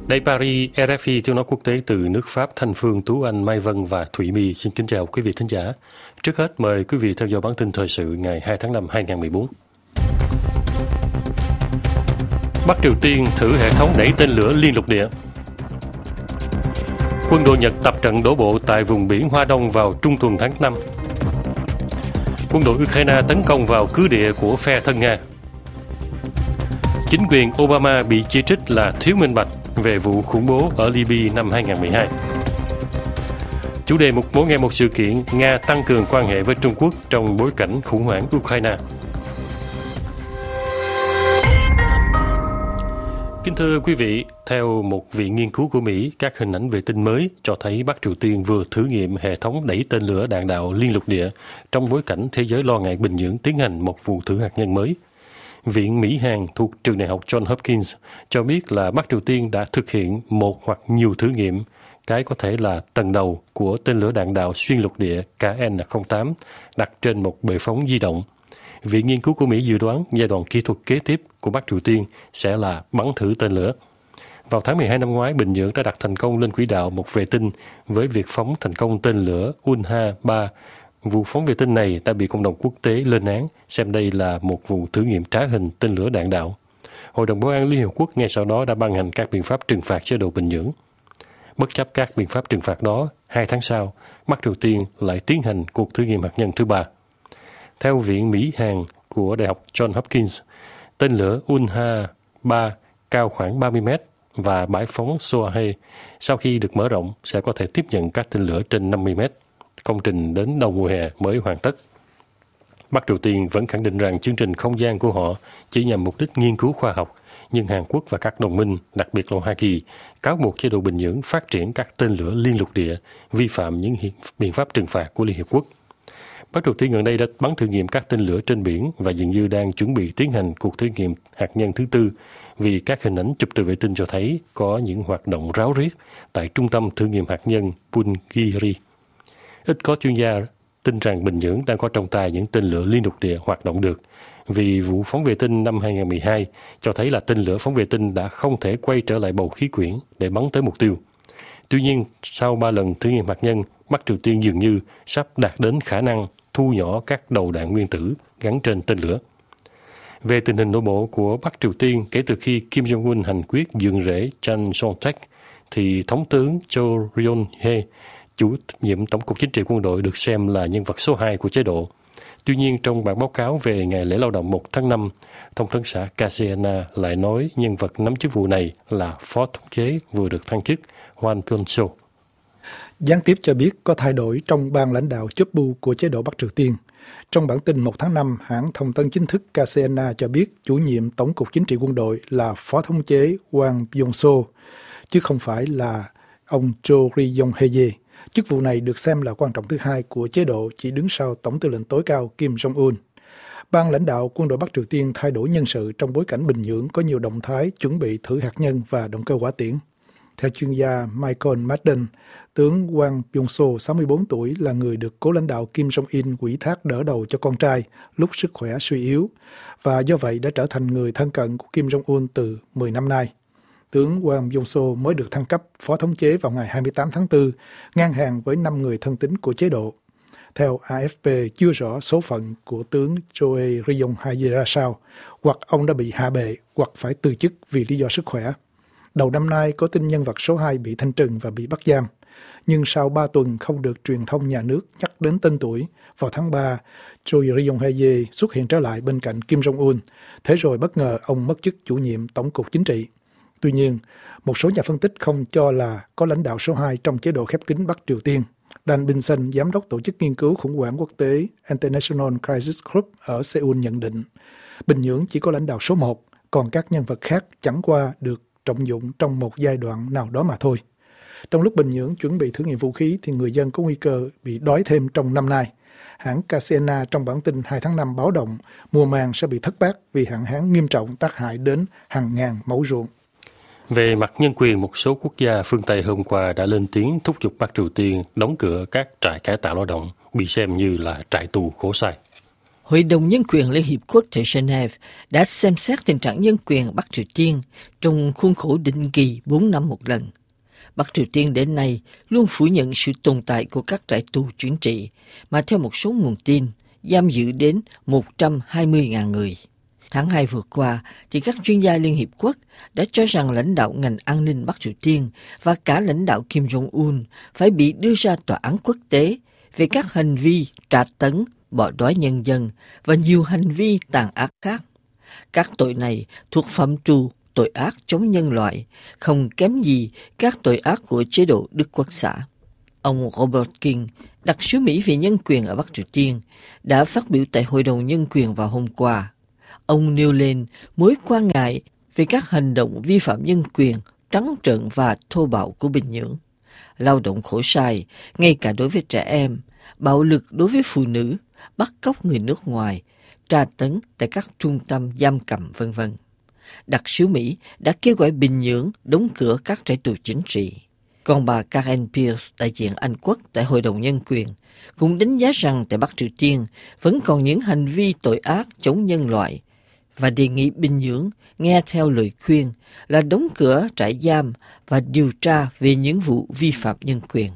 Đây Paris, RFI tiếng nói quốc tế từ nước Pháp. Thanh Phương, Tú Anh, Mai Vân và Thủy My xin kính chào quý vị thính giả. Trước hết mời quý vị theo dõi bản tin thời sự ngày 2 tháng 5 2014. Bắc Triều Tiên thử hệ thống đẩy tên lửa liên lục địa. Quân đội Nhật tập trận đổ bộ tại vùng biển Hoa Đông vào trung tuần tháng 5. Quân đội Ukraine tấn công vào cứ địa của phe thân Nga. Chính quyền Obama bị chỉ trích là thiếu minh bạch về vụ khủng bố ở Libya năm 2012. Chủ đề mỗi ngày một sự kiện, Nga tăng cường quan hệ với Trung Quốc trong bối cảnh khủng hoảng Ukraine. Kính thưa quý vị, theo một viện nghiên cứu của Mỹ, các hình ảnh vệ tinh mới cho thấy Bắc Triều Tiên vừa thử nghiệm hệ thống đẩy tên lửa đạn đạo liên lục địa trong bối cảnh thế giới lo ngại Bình Nhưỡng tiến hành một vụ thử hạt nhân mới. Viện Mỹ-Hàn thuộc trường đại học Johns Hopkins cho biết là Bắc Triều Tiên đã thực hiện một hoặc nhiều thử nghiệm, cái có thể là tầng đầu của tên lửa đạn đạo xuyên lục địa KN-08 đặt trên một bệ phóng di động. Viện nghiên cứu của Mỹ dự đoán giai đoạn kỹ thuật kế tiếp của Bắc Triều Tiên sẽ là bắn thử tên lửa. Vào tháng 12 năm ngoái, Bình Nhưỡng đã đặt thành công lên quỹ đạo một vệ tinh với việc phóng thành công tên lửa Unha-3. Vụ phóng vệ tinh này đã bị cộng đồng quốc tế lên án, xem đây là một vụ thử nghiệm trá hình tên lửa đạn đạo. Hội đồng Bảo an Liên Hợp Quốc ngay sau đó đã ban hành các biện pháp trừng phạt chế độ Bình Nhưỡng. Bất chấp các biện pháp trừng phạt đó, 2 tháng sau, Bắc Triều Tiên lại tiến hành cuộc thử nghiệm hạt nhân thứ 3. Theo Viện Mỹ-Hàn của Đại học Johns Hopkins, tên lửa Unha-3 cao khoảng 30 mét và bãi phóng Sohae sau khi được mở rộng sẽ có thể tiếp nhận các tên lửa trên 50 mét. Công trình đến đầu mùa hè mới hoàn tất. Bắc Triều Tiên vẫn khẳng định rằng chương trình không gian của họ chỉ nhằm mục đích nghiên cứu khoa học, nhưng Hàn Quốc và các đồng minh, đặc biệt là Hoa Kỳ, cáo buộc chế độ Bình Nhưỡng phát triển các tên lửa liên lục địa, vi phạm những biện pháp trừng phạt của Liên Hiệp Quốc. Bắc Triều Tiên gần đây đã bắn thử nghiệm các tên lửa trên biển và dường như đang chuẩn bị tiến hành cuộc thử nghiệm hạt nhân thứ 4 vì các hình ảnh chụp từ vệ tinh cho thấy có những hoạt động ráo riết tại trung tâm thử nghiệm hạt nhân Punggye-ri. Ít có chuyên gia tin rằng Bình Nhưỡng đang có trong tay những tên lửa liên lục địa hoạt động được, vì vụ phóng vệ tinh năm 2012 cho thấy là tên lửa phóng vệ tinh đã không thể quay trở lại bầu khí quyển để bắn tới mục tiêu. Tuy nhiên, sau 3 lần thử nghiệm hạt nhân, Bắc Triều Tiên dường như sắp đạt đến khả năng thu nhỏ các đầu đạn nguyên tử gắn trên tên lửa. Về tình hình nội bộ của Bắc Triều Tiên kể từ khi Kim Jong-un hành quyết dựng rễ Chan Son-taek, thì Thống tướng Cho Ryong-hae, chủ nhiệm Tổng cục Chính trị Quân đội, được xem là nhân vật số 2 của chế độ. Tuy nhiên, trong bản báo cáo về ngày lễ lao động 1 tháng 5, Thông tấn xã KCNA lại nói nhân vật nắm chức vụ này là Phó Thống chế vừa được thăng chức Hwang Pyeong-so. Gián tiếp cho biết có thay đổi trong ban lãnh đạo chớp bu của chế độ Bắc Triều Tiên. Trong bản tin 1 tháng 5, hãng thông tấn chính thức KCNA cho biết chủ nhiệm Tổng cục Chính trị Quân đội là Phó Thống chế Hwang Pyeong-so, chứ không phải là ông Cho Ryong-hae. Chức vụ này được xem là quan trọng thứ 2 của chế độ, chỉ đứng sau Tổng tư lệnh tối cao Kim Jong-un. Ban lãnh đạo quân đội Bắc Triều Tiên thay đổi nhân sự trong bối cảnh Bình Nhưỡng có nhiều động thái chuẩn bị thử hạt nhân và động cơ hỏa tiễn. Theo chuyên gia Michael Madden, tướng Hwang Pyeong-so, 64 tuổi, là người được cố lãnh đạo Kim Jong-un ủy thác đỡ đầu cho con trai lúc sức khỏe suy yếu, và do vậy đã trở thành người thân cận của Kim Jong-un từ 10 năm nay. Tướng Hwang Pyeong-so mới được thăng cấp phó thống chế vào ngày 28 tháng 4, ngang hàng với 5 người thân tín của chế độ. Theo AFP, chưa rõ số phận của tướng Choi Ryong-hae ra sao, hoặc ông đã bị hạ bệ, hoặc phải từ chức vì lý do sức khỏe. Đầu năm nay có tin nhân vật số 2 bị thanh trừng và bị bắt giam. Nhưng sau 3 tuần không được truyền thông nhà nước nhắc đến tên tuổi, vào tháng 3, Choi Ryong-hae xuất hiện trở lại bên cạnh Kim Jong-un. Thế rồi bất ngờ ông mất chức chủ nhiệm Tổng cục Chính trị. Tuy nhiên, một số nhà phân tích không cho là có lãnh đạo số 2 trong chế độ khép kín Bắc Triều Tiên. Dan Binson, giám đốc tổ chức nghiên cứu khủng hoảng quốc tế International Crisis Group ở Seoul nhận định, Bình Nhưỡng chỉ có lãnh đạo số 1, còn các nhân vật khác chẳng qua được trọng dụng trong một giai đoạn nào đó mà thôi. Trong lúc Bình Nhưỡng chuẩn bị thử nghiệm vũ khí thì người dân có nguy cơ bị đói thêm trong năm nay. Hãng KCNA trong bản tin 2 tháng 5 báo động mùa màng sẽ bị thất bát vì hạn hán nghiêm trọng tác hại đến hàng ngàn mẫu ruộng. Về mặt nhân quyền, một số quốc gia phương Tây hôm qua đã lên tiếng thúc giục Bắc Triều Tiên đóng cửa các trại cải tạo lao động bị xem như là trại tù khổ sai. Hội đồng Nhân quyền Liên Hiệp Quốc tại Geneva đã xem xét tình trạng nhân quyền Bắc Triều Tiên trong khuôn khổ định kỳ 4 năm một lần. Bắc Triều Tiên đến nay luôn phủ nhận sự tồn tại của các trại tù chính trị, mà theo một số nguồn tin, giam giữ đến 120.000 người. Tháng 2 vừa qua, thì các chuyên gia Liên Hiệp Quốc đã cho rằng lãnh đạo ngành an ninh Bắc Triều Tiên và cả lãnh đạo Kim Jong-un phải bị đưa ra tòa án quốc tế về các hành vi tra tấn, bỏ đói nhân dân và nhiều hành vi tàn ác khác. Các tội này thuộc phạm trù tội ác chống nhân loại, không kém gì các tội ác của chế độ Đức Quốc xã. Ông Robert King, đặc sứ Mỹ về nhân quyền ở Bắc Triều Tiên, đã phát biểu tại Hội đồng Nhân quyền vào hôm qua. Ông nêu lên mối quan ngại về các hành động vi phạm nhân quyền trắng trợn và thô bạo của Bình Nhưỡng. Lao động khổ sai, ngay cả đối với trẻ em, bạo lực đối với phụ nữ, bắt cóc người nước ngoài, tra tấn tại các trung tâm giam cầm v.v. Đặc sứ Mỹ đã kêu gọi Bình Nhưỡng đóng cửa các trại tù chính trị. Còn bà Karen Pierce, đại diện Anh Quốc tại Hội đồng Nhân quyền, cũng đánh giá rằng tại Bắc Triều Tiên vẫn còn những hành vi tội ác chống nhân loại và đề nghị Bình Nhưỡng nghe theo lời khuyên là đóng cửa trại giam và điều tra về những vụ vi phạm nhân quyền.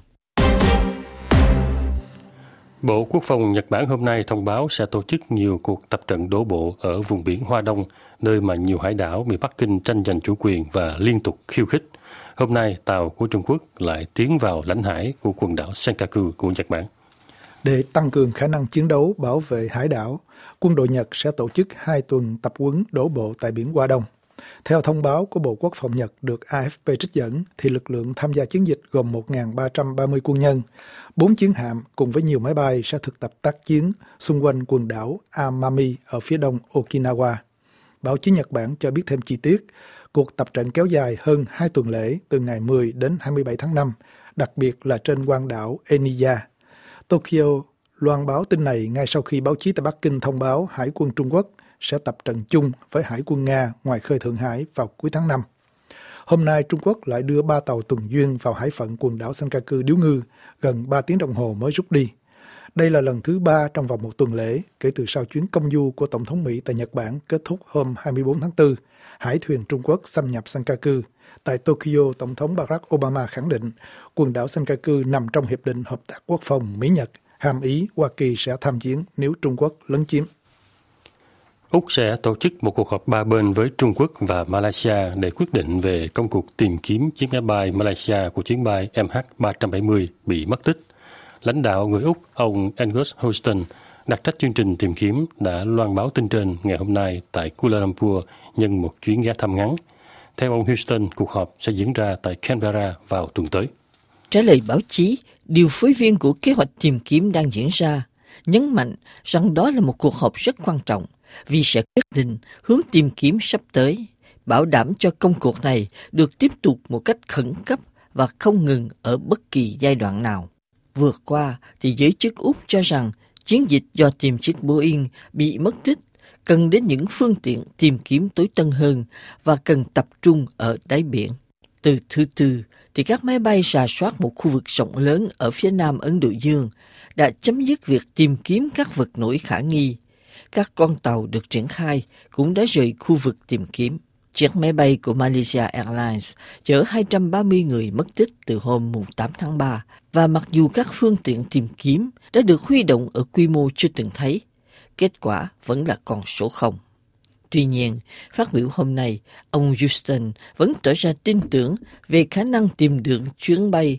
Bộ Quốc phòng Nhật Bản hôm nay thông báo sẽ tổ chức nhiều cuộc tập trận đổ bộ ở vùng biển Hoa Đông, nơi mà nhiều hải đảo bị Bắc Kinh tranh giành chủ quyền và liên tục khiêu khích. Hôm nay, tàu của Trung Quốc lại tiến vào lãnh hải của quần đảo Senkaku của Nhật Bản. Để tăng cường khả năng chiến đấu bảo vệ hải đảo, quân đội Nhật sẽ tổ chức 2 tuần tập huấn đổ bộ tại biển Hoa Đông. Theo thông báo của Bộ Quốc phòng Nhật được AFP trích dẫn, thì lực lượng tham gia chiến dịch gồm 1.330 quân nhân, 4 chiến hạm cùng với nhiều máy bay sẽ thực tập tác chiến xung quanh quần đảo Amami ở phía đông Okinawa. Báo chí Nhật Bản cho biết thêm chi tiết, cuộc tập trận kéo dài hơn 2 tuần lễ từ ngày 10 đến 27 tháng 5, đặc biệt là trên quần đảo Eniya. Tokyo loan báo tin này ngay sau khi báo chí tại Bắc Kinh thông báo Hải quân Trung Quốc sẽ tập trận chung với Hải quân Nga ngoài khơi Thượng Hải vào cuối tháng 5. Hôm nay, Trung Quốc lại đưa 3 tàu tuần duyên vào hải phận quần đảo Senkaku điếu ngư, gần 3 tiếng đồng hồ mới rút đi. Đây là lần thứ 3 trong vòng một tuần lễ kể từ sau chuyến công du của Tổng thống Mỹ tại Nhật Bản kết thúc hôm 24 tháng 4. Hải thuyền Trung Quốc xâm nhập Senkaku. Tại Tokyo, Tổng thống Barack Obama khẳng định quần đảo Senkaku nằm trong Hiệp định Hợp tác Quốc phòng Mỹ-Nhật, hàm ý Hoa Kỳ sẽ tham chiến nếu Trung Quốc lấn chiếm. Úc sẽ tổ chức một cuộc họp ba bên với Trung Quốc và Malaysia để quyết định về công cuộc tìm kiếm chiếc máy bay Malaysia của chuyến bay MH370 bị mất tích. Lãnh đạo người Úc, ông Angus Houston, đặc trách chương trình tìm kiếm, đã loan báo tin trên ngày hôm nay tại Kuala Lumpur nhân một chuyến ghé thăm ngắn. Theo ông Houston, cuộc họp sẽ diễn ra tại Canberra vào tuần tới. Trả lời báo chí, điều phối viên của kế hoạch tìm kiếm đang diễn ra nhấn mạnh rằng đó là một cuộc họp rất quan trọng vì sẽ quyết định hướng tìm kiếm sắp tới, bảo đảm cho công cuộc này được tiếp tục một cách khẩn cấp và không ngừng ở bất kỳ giai đoạn nào. Vừa qua, thì giới chức Úc cho rằng chiến dịch do tìm chiếc Boeing bị mất tích cần đến những phương tiện tìm kiếm tối tân hơn và cần tập trung ở đáy biển. Từ thứ Tư, thì các máy bay rà soát một khu vực rộng lớn ở phía nam Ấn Độ Dương đã chấm dứt việc tìm kiếm các vật nổi khả nghi. Các con tàu được triển khai cũng đã rời khu vực tìm kiếm. Chiếc máy bay của Malaysia Airlines chở 230 người mất tích từ hôm 8 tháng 3 và mặc dù các phương tiện tìm kiếm đã được huy động ở quy mô chưa từng thấy, kết quả vẫn là con số 0. Tuy nhiên, phát biểu hôm nay, ông Houston vẫn tỏ ra tin tưởng về khả năng tìm được chuyến bay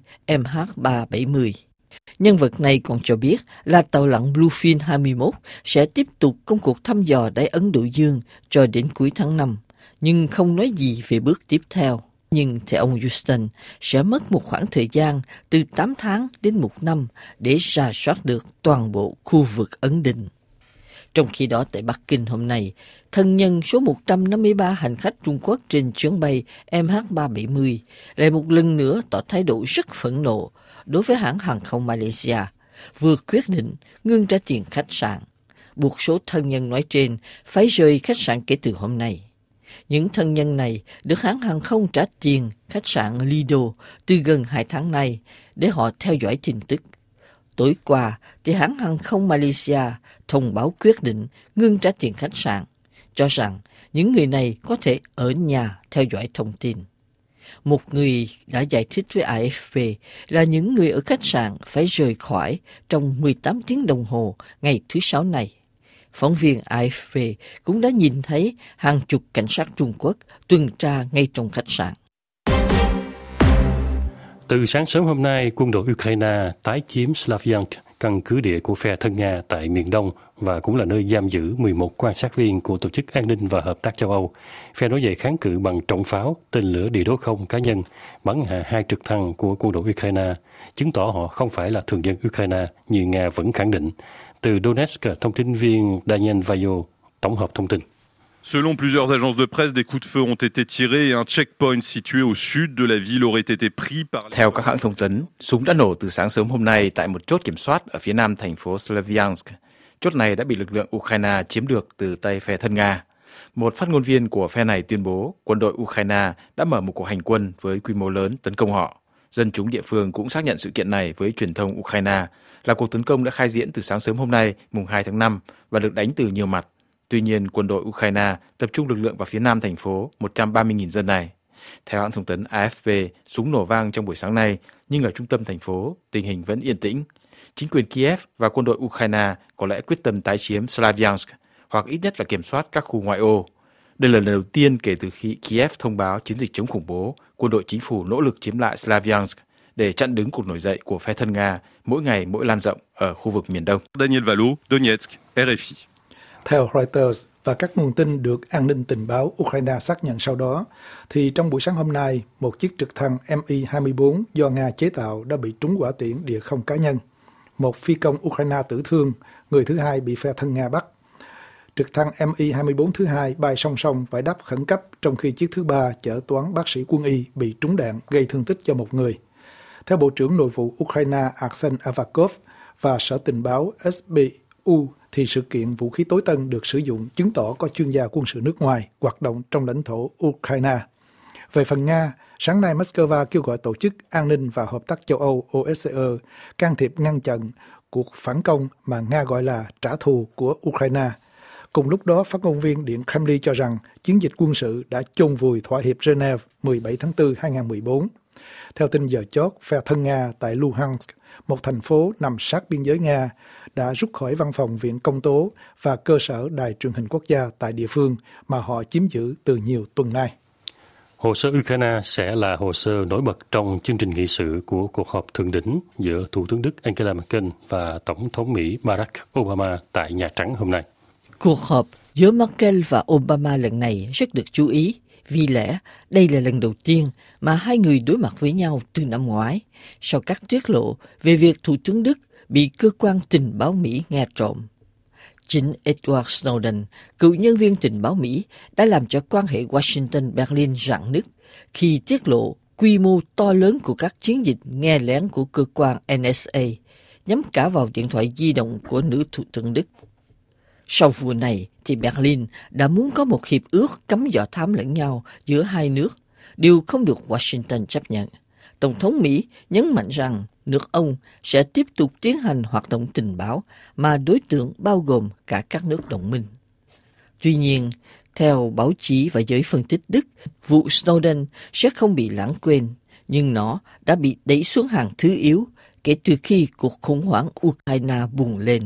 MH370. Nhân vật này còn cho biết là tàu lặn Bluefin 21 sẽ tiếp tục công cuộc thăm dò đáy Ấn Độ Dương cho đến cuối tháng 5, nhưng không nói gì về bước tiếp theo. Nhưng theo ông Houston, sẽ mất một khoảng thời gian từ 8 tháng đến 1 năm để rà soát được toàn bộ khu vực Ấn Định. Trong khi đó, tại Bắc Kinh hôm nay, thân nhân số 153 hành khách Trung Quốc trên chuyến bay MH370 lại một lần nữa tỏ thái độ rất phẫn nộ đối với hãng hàng không Malaysia, vừa quyết định ngưng trả tiền khách sạn, buộc số thân nhân nói trên phải rời khách sạn kể từ hôm nay. Những thân nhân này được hãng hàng không trả tiền khách sạn Lido từ gần 2 tháng nay để họ theo dõi tin tức. Tối qua, thì hãng hàng không Malaysia thông báo quyết định ngưng trả tiền khách sạn, cho rằng những người này có thể ở nhà theo dõi thông tin. Một người đã giải thích với AFP là những người ở khách sạn phải rời khỏi trong 18 tiếng đồng hồ ngày thứ Sáu này. Phóng viên AFP cũng đã nhìn thấy hàng chục cảnh sát Trung Quốc tuần tra ngay trong khách sạn. Từ sáng sớm hôm nay, quân đội Ukraine tái chiếm Slavyansk, căn cứ địa của phe thân Nga tại miền Đông và cũng là nơi giam giữ 11 quan sát viên của Tổ chức An ninh và Hợp tác châu Âu. Phe nổi dậy kháng cự bằng trọng pháo, tên lửa địa đối không cá nhân, bắn hạ 2 trực thăng của quân đội Ukraine, chứng tỏ họ không phải là thường dân Ukraine như Nga vẫn khẳng định. Từ Donetsk, thông tin viên Daniel Vayo tổng hợp thông tin. Selon plusieurs agences de presse, des coups de feu ont été tirés et un checkpoint situé au sud de la ville aurait été pris par... Theo các hãng thông tấn, súng đã nổ từ sáng sớm hôm nay tại một chốt kiểm soát ở phía nam thành phố Slavyansk. Chốt này đã bị lực lượng Ukraine chiếm được từ tay phe thân Nga. Một phát ngôn viên của phe này tuyên bố quân đội Ukraine đã mở một cuộc hành quân với quy mô lớn tấn công họ. Dân chúng địa phương cũng xác nhận sự kiện này với truyền thông Ukraine là cuộc tấn công đã khai diễn từ sáng sớm hôm nay, mùng 2 tháng 5 và được đánh từ nhiều mặt. Tuy nhiên, quân đội Ukraine tập trung lực lượng vào phía nam thành phố 130.000 dân này. Theo hãng thông tấn AFP, súng nổ vang trong buổi sáng nay, nhưng ở trung tâm thành phố, tình hình vẫn yên tĩnh. Chính quyền Kiev và quân đội Ukraine có lẽ quyết tâm tái chiếm Slavyansk, hoặc ít nhất là kiểm soát các khu ngoại ô. Đây là lần đầu tiên kể từ khi Kiev thông báo chiến dịch chống khủng bố, quân đội chính phủ nỗ lực chiếm lại Slavyansk để chặn đứng cuộc nổi dậy của phe thân Nga mỗi ngày mỗi lan rộng ở khu vực miền Đông. Daniel Valo, Donetsk, RFI. Theo Reuters và các nguồn tin được an ninh tình báo Ukraine xác nhận sau đó, thì trong buổi sáng hôm nay, một chiếc trực thăng Mi-24 do Nga chế tạo đã bị trúng quả tiễn địa không cá nhân. Một phi công Ukraine tử thương, người thứ hai bị phe thân Nga bắt. Trực thăng Mi-24 thứ hai bay song song phải đáp khẩn cấp, trong khi chiếc thứ ba chở toán bác sĩ quân y bị trúng đạn gây thương tích cho một người. Theo Bộ trưởng Nội vụ Ukraine Arsen Avakov và Sở Tình báo SBU, thì sự kiện vũ khí tối tân được sử dụng chứng tỏ có chuyên gia quân sự nước ngoài hoạt động trong lãnh thổ Ukraine. Về phần Nga, sáng nay Moscow kêu gọi Tổ chức An ninh và Hợp tác châu Âu OSCE can thiệp ngăn chặn cuộc phản công mà Nga gọi là trả thù của Ukraine. Cùng lúc đó, phát ngôn viên Điện Kremlin cho rằng chiến dịch quân sự đã chôn vùi thỏa hiệp Geneva 17 tháng 4 2014. Theo tin giờ chót, phe thân Nga tại Luhansk, một thành phố nằm sát biên giới Nga, đã rút khỏi văn phòng Viện Công tố và cơ sở đài truyền hình quốc gia tại địa phương mà họ chiếm giữ từ nhiều tuần nay. Hồ sơ Ukraine sẽ là hồ sơ nổi bật trong chương trình nghị sự của cuộc họp thượng đỉnh giữa Thủ tướng Đức Angela Merkel và Tổng thống Mỹ Barack Obama tại Nhà Trắng hôm nay. Cuộc họp giữa Merkel và Obama lần này rất được chú ý, vì lẽ đây là lần đầu tiên mà hai người đối mặt với nhau từ năm ngoái, sau các tiết lộ về việc Thủ tướng Đức bị cơ quan tình báo Mỹ nghe trộm. Chính Edward Snowden, cựu nhân viên tình báo Mỹ, đã làm cho quan hệ Washington-Berlin rạn nứt khi tiết lộ quy mô to lớn của các chiến dịch nghe lén của cơ quan NSA, nhắm cả vào điện thoại di động của nữ Thủ tướng Đức. Sau vụ này, thì Berlin đã muốn có một hiệp ước cấm dò thám lẫn nhau giữa hai nước, điều không được Washington chấp nhận. Tổng thống Mỹ nhấn mạnh rằng nước ông sẽ tiếp tục tiến hành hoạt động tình báo mà đối tượng bao gồm cả các nước đồng minh. Tuy nhiên, theo báo chí và giới phân tích Đức, vụ Snowden sẽ không bị lãng quên, nhưng nó đã bị đẩy xuống hàng thứ yếu kể từ khi cuộc khủng hoảng Ukraine bùng lên.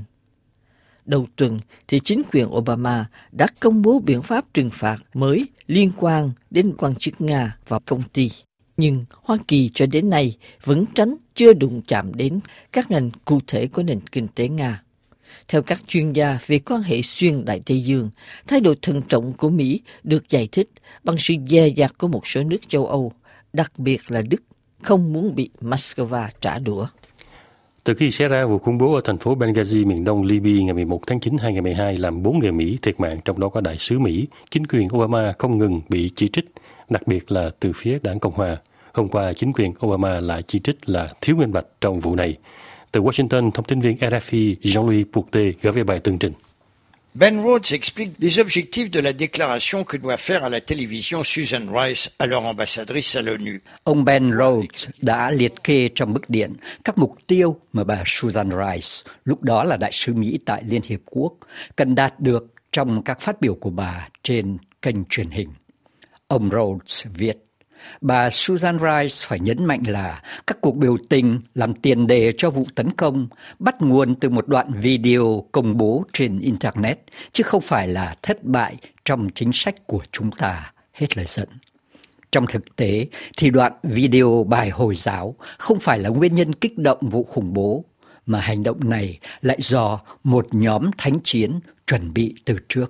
Đầu tuần, thì chính quyền Obama đã công bố biện pháp trừng phạt mới liên quan đến quan chức Nga và công ty. Nhưng Hoa Kỳ cho đến nay vẫn tránh chưa đụng chạm đến các ngành cụ thể của nền kinh tế Nga. Theo các chuyên gia về quan hệ xuyên Đại Tây Dương, thái độ thận trọng của Mỹ được giải thích bằng sự dè dặt của một số nước châu Âu, đặc biệt là Đức, không muốn bị Moscow trả đũa. Từ khi xảy ra vụ khủng bố ở thành phố Benghazi, miền đông Libya ngày 11 tháng 9 2012 làm 4 người Mỹ thiệt mạng, trong đó có đại sứ Mỹ, chính quyền Obama không ngừng bị chỉ trích, đặc biệt là từ phía đảng Cộng hòa. Hôm qua, chính quyền Obama lại chỉ trích là thiếu minh bạch trong vụ này. Từ Washington, thông tin viên RFI Jean-Louis Poutet gửi về bài tường trình. Ben Rhodes explique les objectifs de la déclaration que doit faire à la télévision Susan Rice, alors ambassadrice à l'ONU. Ông Ben Rhodes đã liệt kê trong bức điện các mục tiêu mà bà Susan Rice, lúc đó là đại sứ Mỹ tại Liên Hiệp Quốc, cần đạt được trong các phát biểu của bà trên kênh truyền hình. Ông Rhodes viết, bà Susan Rice phải nhấn mạnh là các cuộc biểu tình làm tiền đề cho vụ tấn công bắt nguồn từ một đoạn video công bố trên Internet, chứ không phải là thất bại trong chính sách của chúng ta, hết lời dẫn. Trong thực tế thì đoạn video bài Hồi giáo không phải là nguyên nhân kích động vụ khủng bố, mà hành động này lại do một nhóm thánh chiến chuẩn bị từ trước.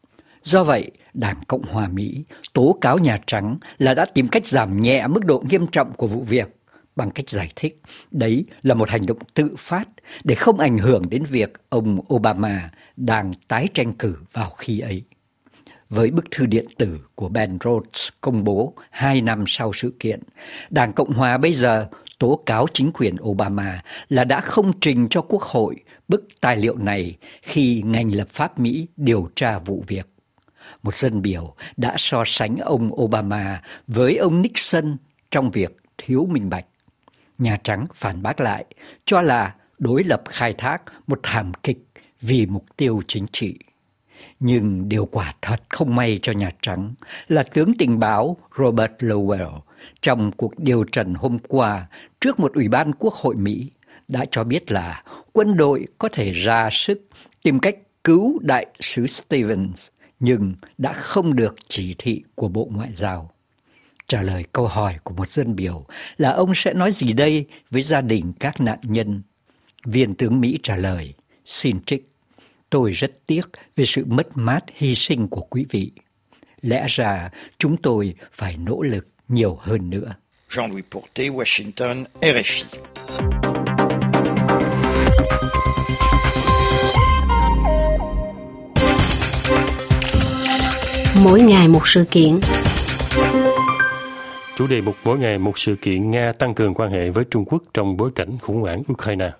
Do vậy, Đảng Cộng hòa Mỹ tố cáo Nhà Trắng là đã tìm cách giảm nhẹ mức độ nghiêm trọng của vụ việc bằng cách giải thích đấy là một hành động tự phát để không ảnh hưởng đến việc ông Obama đang tái tranh cử vào khi ấy. Với bức thư điện tử của Ben Rhodes công bố 2 năm sau sự kiện, Đảng Cộng hòa bây giờ tố cáo chính quyền Obama là đã không trình cho Quốc hội bức tài liệu này khi ngành lập pháp Mỹ điều tra vụ việc. Một dân biểu đã so sánh ông Obama với ông Nixon trong việc thiếu minh bạch. Nhà Trắng phản bác lại, cho là đối lập khai thác một thảm kịch vì mục tiêu chính trị. Nhưng điều quả thật không may cho Nhà Trắng là tướng tình báo Robert Lowell trong cuộc điều trần hôm qua trước một ủy ban Quốc hội Mỹ đã cho biết là quân đội có thể ra sức tìm cách cứu đại sứ Stevens, nhưng đã không được chỉ thị của Bộ Ngoại giao. Trả lời câu hỏi của một dân biểu là ông sẽ nói gì đây với gia đình các nạn nhân, viên tướng Mỹ trả lời, xin trích, tôi rất tiếc về sự mất mát hy sinh của quý vị. Lẽ ra chúng tôi phải nỗ lực nhiều hơn nữa. Jean-Louis Porté, Washington, RFI. Mỗi ngày một sự kiện. Chủ đề mục mỗi ngày một sự kiện, Nga tăng cường quan hệ với Trung Quốc trong bối cảnh khủng hoảng Ukraine.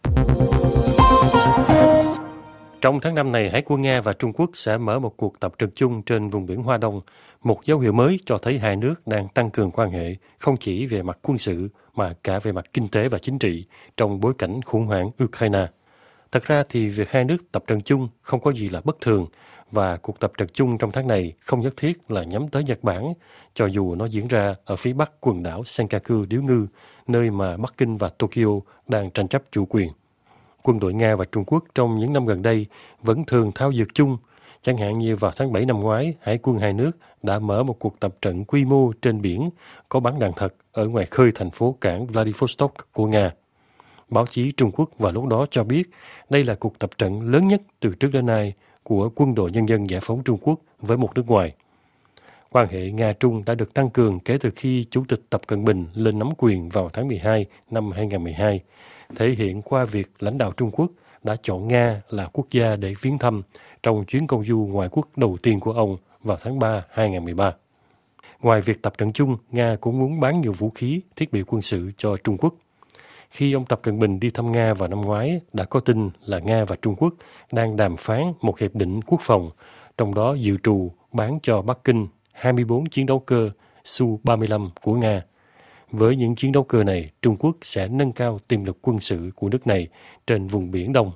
Trong tháng 5 này, Hải quân Nga và Trung Quốc sẽ mở một cuộc tập trận chung trên vùng biển Hoa Đông, một dấu hiệu mới cho thấy hai nước đang tăng cường quan hệ không chỉ về mặt quân sự mà cả về mặt kinh tế và chính trị trong bối cảnh khủng hoảng Ukraine. Thật ra thì việc hai nước tập trận chung không có gì là bất thường, và cuộc tập trận chung trong tháng này không nhất thiết là nhắm tới Nhật Bản, cho dù nó diễn ra ở phía bắc quần đảo Senkaku điếu ngư, nơi mà Bắc Kinh và Tokyo đang tranh chấp chủ quyền. Quân đội Nga và Trung Quốc trong những năm gần đây vẫn thường thao dượt chung, chẳng hạn như vào tháng 7 năm ngoái, hải quân hai nước đã mở một cuộc tập trận quy mô trên biển có bắn đạn thật ở ngoài khơi thành phố cảng Vladivostok của Nga. Báo chí Trung Quốc vào lúc đó cho biết đây là cuộc tập trận lớn nhất từ trước đến nay của Quân đội Nhân dân Giải phóng Trung Quốc với một nước ngoài. Quan hệ Nga-Trung đã được tăng cường kể từ khi Chủ tịch Tập Cận Bình lên nắm quyền vào tháng 12 năm 2012, thể hiện qua việc lãnh đạo Trung Quốc đã chọn Nga là quốc gia để viếng thăm trong chuyến công du ngoại quốc đầu tiên của ông vào tháng 3 2013. Ngoài việc tập trận chung, Nga cũng muốn bán nhiều vũ khí, thiết bị quân sự cho Trung Quốc. Khi ông Tập Cận Bình đi thăm Nga vào năm ngoái, đã có tin là Nga và Trung Quốc đang đàm phán một hiệp định quốc phòng, trong đó dự trù bán cho Bắc Kinh 24 chiến đấu cơ Su-35 của Nga. Với những chiến đấu cơ này, Trung Quốc sẽ nâng cao tiềm lực quân sự của nước này trên vùng Biển Đông.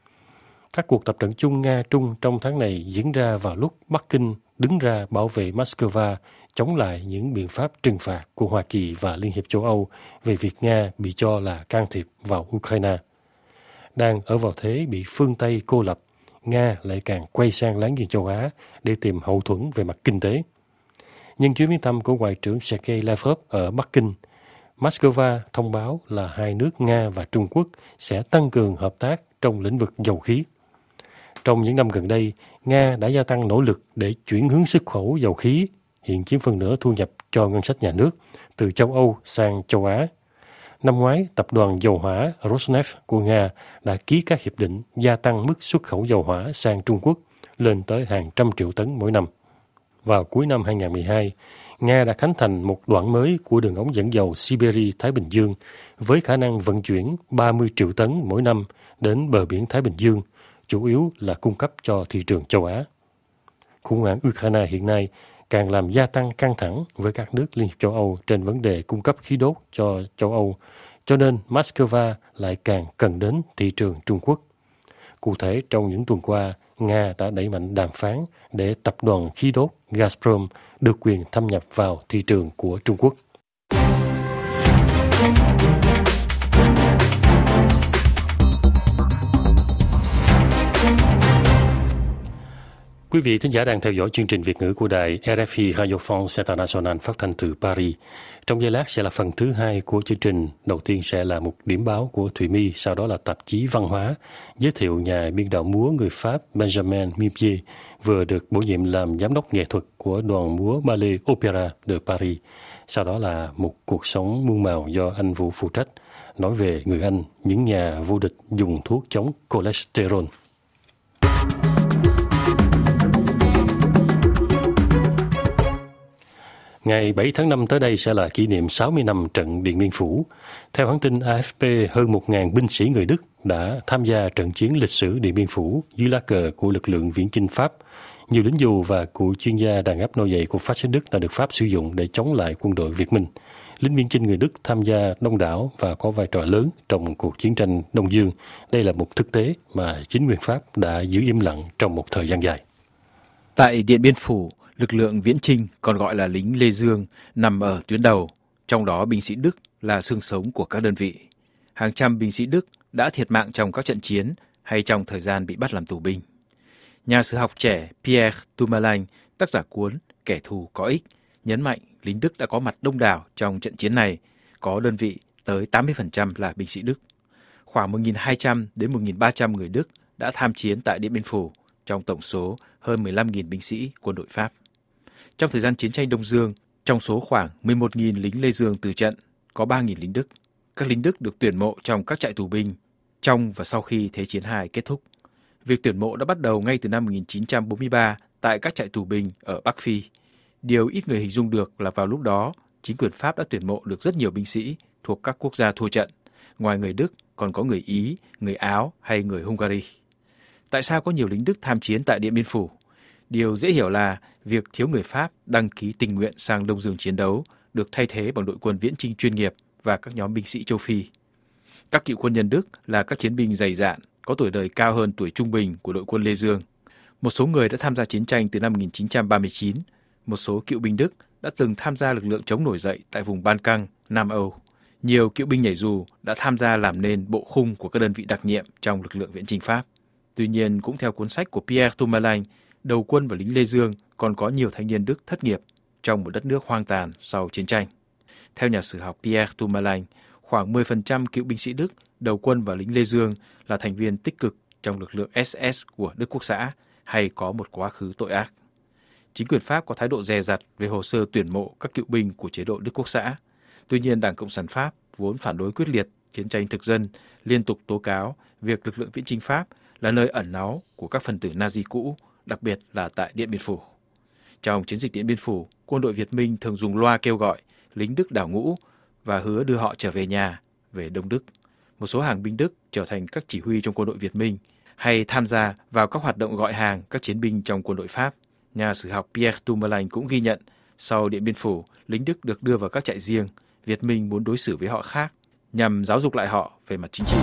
Các cuộc tập trận chung Nga-Trung trong tháng này diễn ra vào lúc Bắc Kinh đứng ra bảo vệ Moscow chống lại những biện pháp trừng phạt của Hoa Kỳ và Liên hiệp châu Âu về việc Nga bị cho là can thiệp vào Ukraine. Đang ở vào thế bị phương Tây cô lập, Nga lại càng quay sang láng giềng châu Á để tìm hậu thuẫn về mặt kinh tế. Nhân chuyến viếng thăm của Ngoại trưởng Sergei Lavrov ở Bắc Kinh, Moscow thông báo là hai nước Nga và Trung Quốc sẽ tăng cường hợp tác trong lĩnh vực dầu khí. Trong những năm gần đây, Nga đã gia tăng nỗ lực để chuyển hướng xuất khẩu dầu khí, hiện chiếm phần nửa thu nhập cho ngân sách nhà nước, từ châu Âu sang châu Á. Năm ngoái, tập đoàn dầu hỏa Rosneft của Nga đã ký các hiệp định gia tăng mức xuất khẩu dầu hỏa sang Trung Quốc lên tới hàng trăm triệu tấn mỗi năm. Vào cuối năm 2012, Nga đã khánh thành một đoạn mới của đường ống dẫn dầu Siberia-Thái Bình Dương với khả năng vận chuyển 30 triệu tấn mỗi năm đến bờ biển Thái Bình Dương, chủ yếu là cung cấp cho thị trường châu Á. Khủng hoảng Ukraine hiện nay càng làm gia tăng căng thẳng với các nước Liên hiệp châu Âu trên vấn đề cung cấp khí đốt cho châu Âu, cho nên Moscow lại càng cần đến thị trường Trung Quốc. Cụ thể, trong những tuần qua, Nga đã đẩy mạnh đàm phán để tập đoàn khí đốt Gazprom được quyền thâm nhập vào thị trường của Trung Quốc. Quý vị thính giả đang theo dõi chương trình Việt ngữ của đài RFI Radio France International phát thanh từ Paris. Trong giây lát sẽ là phần thứ hai của chương trình. Đầu tiên sẽ là một điểm báo của Thùy My, sau đó là tạp chí văn hóa, giới thiệu nhà biên đạo múa người Pháp Benjamin Mimpier vừa được bổ nhiệm làm giám đốc nghệ thuật của đoàn múa Ballet Opéra de Paris. Sau đó là một cuộc sống muôn màu do anh Vũ phụ trách, nói về người Anh, những nhà vô địch dùng thuốc chống cholesterol. Ngày 7 tháng 5 tới đây sẽ là kỷ niệm 60 năm trận Điện Biên Phủ. Theo hãng tin AFP, hơn 1.000 binh sĩ người Đức đã tham gia trận chiến lịch sử Điện Biên Phủ dưới lá cờ của lực lượng viễn chinh Pháp. Nhiều lính dù và cựu chuyên gia đàn áp nổi dậy của phát xít Đức đã được Pháp sử dụng để chống lại quân đội Việt Minh. Lính viễn chinh người Đức tham gia đông đảo và có vai trò lớn trong cuộc chiến tranh Đông Dương. Đây là một thực tế mà chính quyền Pháp đã giữ im lặng trong một thời gian dài. Tại Điện Biên Phủ, lực lượng viễn chinh, còn gọi là lính Lê Dương, nằm ở tuyến đầu, trong đó binh sĩ Đức là xương sống của các đơn vị. Hàng trăm binh sĩ Đức đã thiệt mạng trong các trận chiến hay trong thời gian bị bắt làm tù binh. Nhà sử học trẻ Pierre Tourmalin, tác giả cuốn Kẻ thù có ích, nhấn mạnh lính Đức đã có mặt đông đảo trong trận chiến này, có đơn vị tới 80% là binh sĩ Đức. Khoảng 1.200 đến 1.300 người Đức đã tham chiến tại Điện Biên Phủ, trong tổng số hơn 15.000 binh sĩ quân đội Pháp. Trong thời gian chiến tranh Đông Dương, trong số khoảng 11.000 lính Lê Dương từ trận, có 3.000 lính Đức. Các lính Đức được tuyển mộ trong các trại tù binh, trong và sau khi Thế chiến II kết thúc. Việc tuyển mộ đã bắt đầu ngay từ năm 1943 tại các trại tù binh ở Bắc Phi. Điều ít người hình dung được là vào lúc đó, chính quyền Pháp đã tuyển mộ được rất nhiều binh sĩ thuộc các quốc gia thua trận. Ngoài người Đức, còn có người Ý, người Áo hay người Hungary. Tại sao có nhiều lính Đức tham chiến tại Điện Biên Phủ? Điều dễ hiểu là việc thiếu người Pháp đăng ký tình nguyện sang Đông Dương chiến đấu được thay thế bằng đội quân viễn chinh chuyên nghiệp và các nhóm binh sĩ châu Phi. Các cựu quân nhân Đức là các chiến binh dày dạn, có tuổi đời cao hơn tuổi trung bình của đội quân Lê Dương. Một số người đã tham gia chiến tranh từ năm 1939. Một số cựu binh Đức đã từng tham gia lực lượng chống nổi dậy tại vùng Ban Căng, Nam Âu. Nhiều cựu binh nhảy dù đã tham gia làm nên bộ khung của các đơn vị đặc nhiệm trong lực lượng viễn chinh Pháp. Tuy nhiên, cũng theo cuốn sách của Pierre Tourmalin, đầu quân và lính Lê Dương còn có nhiều thanh niên Đức thất nghiệp trong một đất nước hoang tàn sau chiến tranh. Theo nhà sử học Pierre Tourmalin, khoảng 10% cựu binh sĩ Đức đầu quân và lính Lê Dương là thành viên tích cực trong lực lượng SS của Đức Quốc xã hay có một quá khứ tội ác. Chính quyền Pháp có thái độ dè dặt về hồ sơ tuyển mộ các cựu binh của chế độ Đức Quốc xã. Tuy nhiên, Đảng Cộng sản Pháp vốn phản đối quyết liệt chiến tranh thực dân, liên tục tố cáo việc lực lượng viễn chinh Pháp là nơi ẩn náu của các phần tử Nazi cũ, đặc biệt là tại Điện Biên Phủ. Trong chiến dịch Điện Biên Phủ, quân đội Việt Minh thường dùng loa kêu gọi lính Đức đào ngũ và hứa đưa họ trở về nhà, về Đông Đức. Một số hàng binh Đức trở thành các chỉ huy trong quân đội Việt Minh hay tham gia vào các hoạt động gọi hàng các chiến binh trong quân đội Pháp. Nhà sử học Pierre Tourmalin cũng ghi nhận, sau Điện Biên Phủ, lính Đức được đưa vào các trại riêng. Việt Minh muốn đối xử với họ khác, nhằm giáo dục lại họ về mặt chính trị.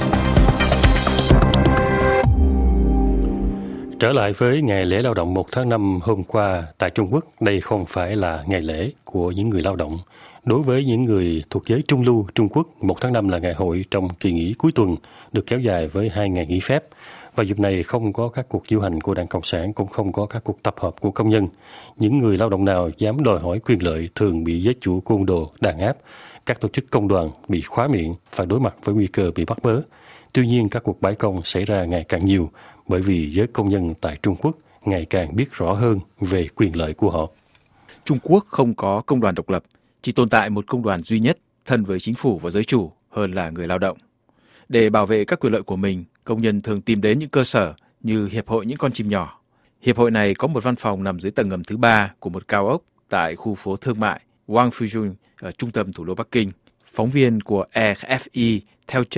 Trở lại với ngày lễ lao động 1 tháng 5 hôm qua tại Trung Quốc, đây không phải là ngày lễ của những người lao động. Đối với những người thuộc giới trung lưu Trung Quốc, 1 tháng 5 là ngày hội trong kỳ nghỉ cuối tuần, được kéo dài với 2 ngày nghỉ phép. Và dịp này không có các cuộc diễu hành của Đảng Cộng sản, cũng không có các cuộc tập hợp của công nhân. Những người lao động nào dám đòi hỏi quyền lợi thường bị giới chủ côn đồ đàn áp. Các tổ chức công đoàn bị khóa miệng, phải đối mặt với nguy cơ bị bắt bớ. Tuy nhiên, các cuộc bãi công xảy ra ngày càng nhiều, bởi vì giới công nhân tại Trung Quốc ngày càng biết rõ hơn về quyền lợi của họ. Trung Quốc không có công đoàn độc lập, chỉ tồn tại một công đoàn duy nhất, thân với chính phủ và giới chủ hơn là người lao động. Để bảo vệ các quyền lợi của mình, công nhân thường tìm đến những cơ sở như Hiệp hội những con chim nhỏ. Hiệp hội này có một văn phòng nằm dưới tầng ngầm thứ 3 của một cao ốc tại khu phố thương mại Wangfujun ở trung tâm thủ đô Bắc Kinh. Phóng viên của RFI theo chân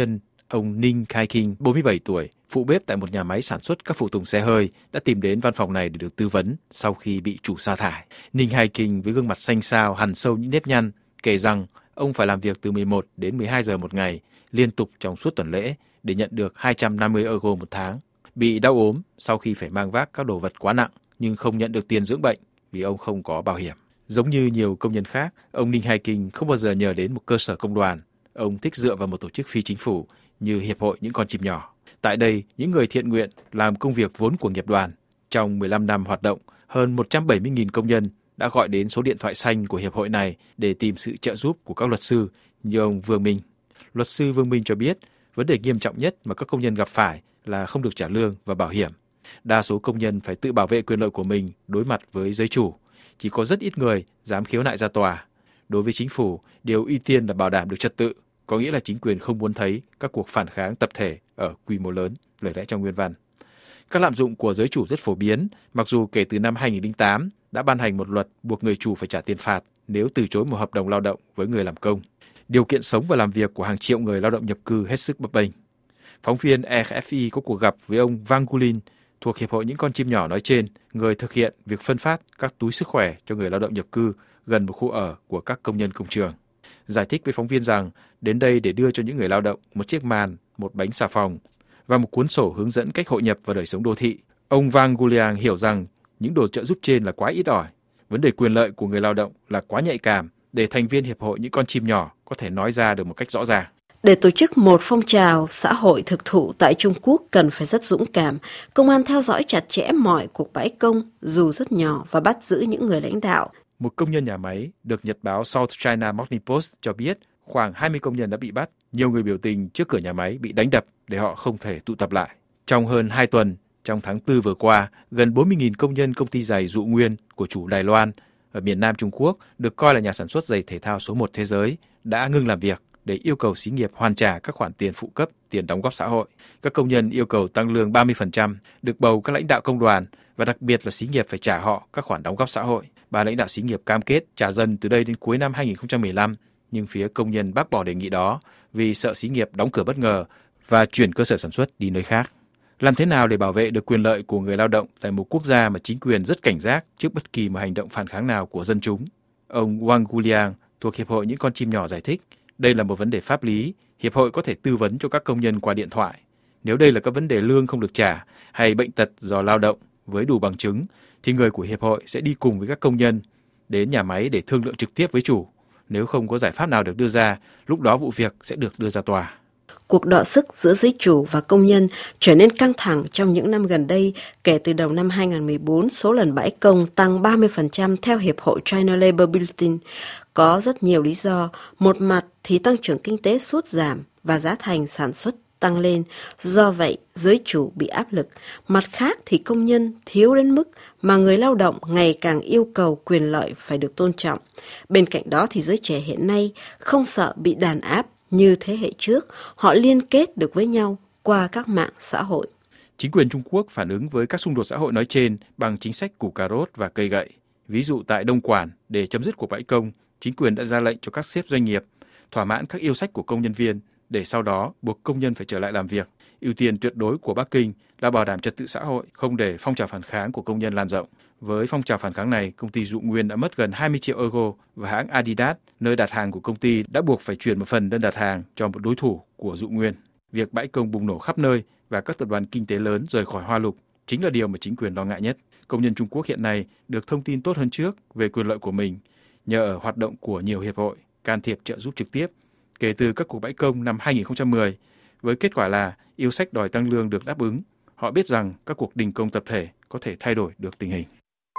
Ông Ninh Khai Kinh, 47 tuổi, phụ bếp tại một nhà máy sản xuất các phụ tùng xe hơi, đã tìm đến văn phòng này để được tư vấn sau khi bị chủ sa thải. Ninh Khai Kinh với gương mặt xanh xao, hằn sâu những nếp nhăn, kể rằng ông phải làm việc từ 11 đến 12 giờ một ngày, liên tục trong suốt tuần lễ để nhận được 250 euro một tháng. Bị đau ốm sau khi phải mang vác các đồ vật quá nặng, nhưng không nhận được tiền dưỡng bệnh vì ông không có bảo hiểm. Giống như nhiều công nhân khác, ông Ninh Hai Kinh không bao giờ nhờ đến một cơ sở công đoàn. Ông thích dựa vào một tổ chức phi chính phủ như Hiệp hội Những Con Chim Nhỏ. Tại đây, những người thiện nguyện làm công việc vốn của nghiệp đoàn. Trong 15 năm hoạt động, hơn 170.000 công nhân đã gọi đến số điện thoại xanh của Hiệp hội này để tìm sự trợ giúp của các luật sư như ông Vương Minh. Luật sư Vương Minh cho biết, vấn đề nghiêm trọng nhất mà các công nhân gặp phải là không được trả lương và bảo hiểm. Đa số công nhân phải tự bảo vệ quyền lợi của mình đối mặt với giới chủ. Chỉ có rất ít người dám khiếu nại ra tòa. Đối với chính phủ, điều ưu tiên là bảo đảm được trật tự, có nghĩa là chính quyền không muốn thấy các cuộc phản kháng tập thể ở quy mô lớn, lời lẽ trong nguyên văn. Các lạm dụng của giới chủ rất phổ biến, mặc dù kể từ năm 2008 đã ban hành một luật buộc người chủ phải trả tiền phạt nếu từ chối một hợp đồng lao động với người làm công. Điều kiện sống và làm việc của hàng triệu người lao động nhập cư hết sức bấp bênh. Phóng viên RFI có cuộc gặp với ông Van Gulin thuộc Hiệp hội Những Con Chim Nhỏ nói trên, người thực hiện việc phân phát các túi sức khỏe cho người lao động nhập cư gần một khu ở của các công nhân công trường. Giải thích với phóng viên rằng đến đây để đưa cho những người lao động một chiếc màn, một bánh xà phòng và một cuốn sổ hướng dẫn cách hội nhập vào đời sống đô thị. Ông Van Guliang hiểu rằng những đồ trợ giúp trên là quá ít ỏi. Vấn đề quyền lợi của người lao động là quá nhạy cảm để thành viên Hiệp hội Những Con Chim Nhỏ có thể nói ra được một cách rõ ràng. Để tổ chức một phong trào xã hội thực thụ tại Trung Quốc cần phải rất dũng cảm. Công an theo dõi chặt chẽ mọi cuộc bãi công, dù rất nhỏ, và bắt giữ những người lãnh đạo. Một công nhân nhà máy được nhật báo South China Morning Post cho biết khoảng 20 công nhân đã bị bắt. Nhiều người biểu tình trước cửa nhà máy bị đánh đập để họ không thể tụ tập lại. Trong hơn 2 tuần, trong tháng 4 vừa qua, gần 40.000 công nhân công ty giày Dụ Nguyên của chủ Đài Loan ở miền Nam Trung Quốc, được coi là nhà sản xuất giày thể thao số 1 thế giới, đã ngừng làm việc để yêu cầu xí nghiệp hoàn trả các khoản tiền phụ cấp, tiền đóng góp xã hội. Các công nhân yêu cầu tăng lương 30%, được bầu các lãnh đạo công đoàn và đặc biệt là xí nghiệp phải trả họ các khoản đóng góp xã hội. Ba lãnh đạo xí nghiệp cam kết trả dần từ đây đến cuối năm 2015, nhưng phía công nhân bác bỏ đề nghị đó vì sợ xí nghiệp đóng cửa bất ngờ và chuyển cơ sở sản xuất đi nơi khác. Làm thế nào để bảo vệ được quyền lợi của người lao động tại một quốc gia mà chính quyền rất cảnh giác trước bất kỳ một hành động phản kháng nào của dân chúng? Ông Wang Guliang thuộc Hiệp hội Những Con Chim Nhỏ giải thích, đây là một vấn đề pháp lý, Hiệp hội có thể tư vấn cho các công nhân qua điện thoại. Nếu đây là các vấn đề lương không được trả hay bệnh tật do lao động với đủ bằng chứng, thì người của Hiệp hội sẽ đi cùng với các công nhân đến nhà máy để thương lượng trực tiếp với chủ. Nếu không có giải pháp nào được đưa ra, lúc đó vụ việc sẽ được đưa ra tòa. Cuộc đọ sức giữa giới chủ và công nhân trở nên căng thẳng trong những năm gần đây. Kể từ đầu năm 2014, số lần bãi công tăng 30% theo Hiệp hội China Labour Bulletin. Có rất nhiều lý do. Một mặt thì tăng trưởng kinh tế sút giảm và giá thành sản xuất tăng lên. Do vậy, giới chủ bị áp lực. Mặt khác thì công nhân thiếu đến mức mà người lao động ngày càng yêu cầu quyền lợi phải được tôn trọng. Bên cạnh đó thì giới trẻ hiện nay không sợ bị đàn áp như thế hệ trước, họ liên kết được với nhau qua các mạng xã hội. Chính quyền Trung Quốc phản ứng với các xung đột xã hội nói trên bằng chính sách củ cà rốt và cây gậy. Ví dụ tại Đông Quản, để chấm dứt cuộc bãi công, chính quyền đã ra lệnh cho các sếp doanh nghiệp thỏa mãn các yêu sách của công nhân viên để sau đó buộc công nhân phải trở lại làm việc. Ưu tiên tuyệt đối của Bắc Kinh là bảo đảm trật tự xã hội, không để phong trào phản kháng của công nhân lan rộng. Với phong trào phản kháng này, công ty Dụ Nguyên đã mất gần 20 triệu euro và hãng Adidas, nơi đặt hàng của công ty, đã buộc phải chuyển một phần đơn đặt hàng cho một đối thủ của Dụ Nguyên. Việc bãi công bùng nổ khắp nơi và các tập đoàn kinh tế lớn rời khỏi Hoa Lục chính là điều mà chính quyền lo ngại nhất. Công nhân Trung Quốc hiện nay được thông tin tốt hơn trước về quyền lợi của mình nhờ ở hoạt động của nhiều hiệp hội can thiệp trợ giúp trực tiếp kể từ các cuộc bãi công năm 2010, với kết quả là yêu sách đòi tăng lương được đáp ứng. Họ biết rằng các cuộc đình công tập thể có thể thay đổi được tình hình.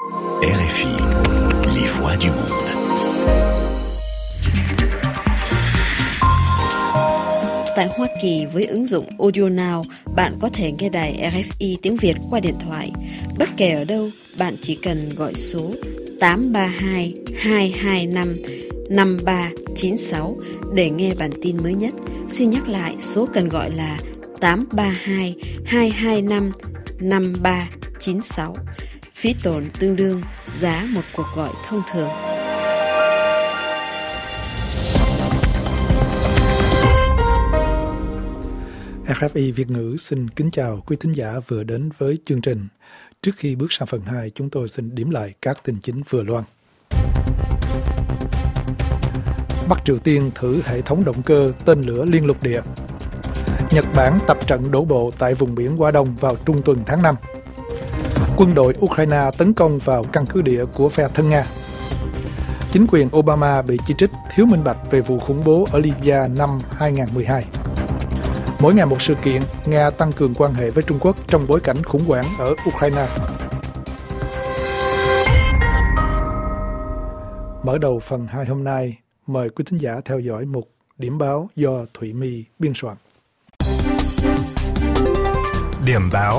RFI, les voix du monde. Tại Hoa Kỳ với ứng dụng Audio Now, bạn có thể nghe đài RFI tiếng Việt qua điện thoại. Bất kể ở đâu, bạn chỉ cần gọi số 832 225 5396 để nghe bản tin mới nhất. Xin nhắc lại, số cần gọi là 832 225 5396. Phí tổn tương đương giá một cuộc gọi thông thường. RFI Việt ngữ xin kính chào quý thính giả vừa đến với chương trình. Trước khi bước sang phần 2, chúng tôi xin điểm lại các tin chính vừa loan. Bắc Triều Tiên thử hệ thống động cơ tên lửa liên lục địa. Nhật Bản tập trận đổ bộ tại vùng biển Hoa Đông vào trung tuần tháng 5. Quân đội Ukraine tấn công vào căn cứ địa của phe thân Nga. Chính quyền Obama bị chỉ trích thiếu minh bạch về vụ khủng bố ở Libya năm 2012. Mỗi ngày một sự kiện, Nga tăng cường quan hệ với Trung Quốc trong bối cảnh khủng hoảng ở Ukraine. Mở đầu phần 2 hôm nay, mời quý thính giả theo dõi một điểm báo do Thụy My biên soạn. Điểm báo.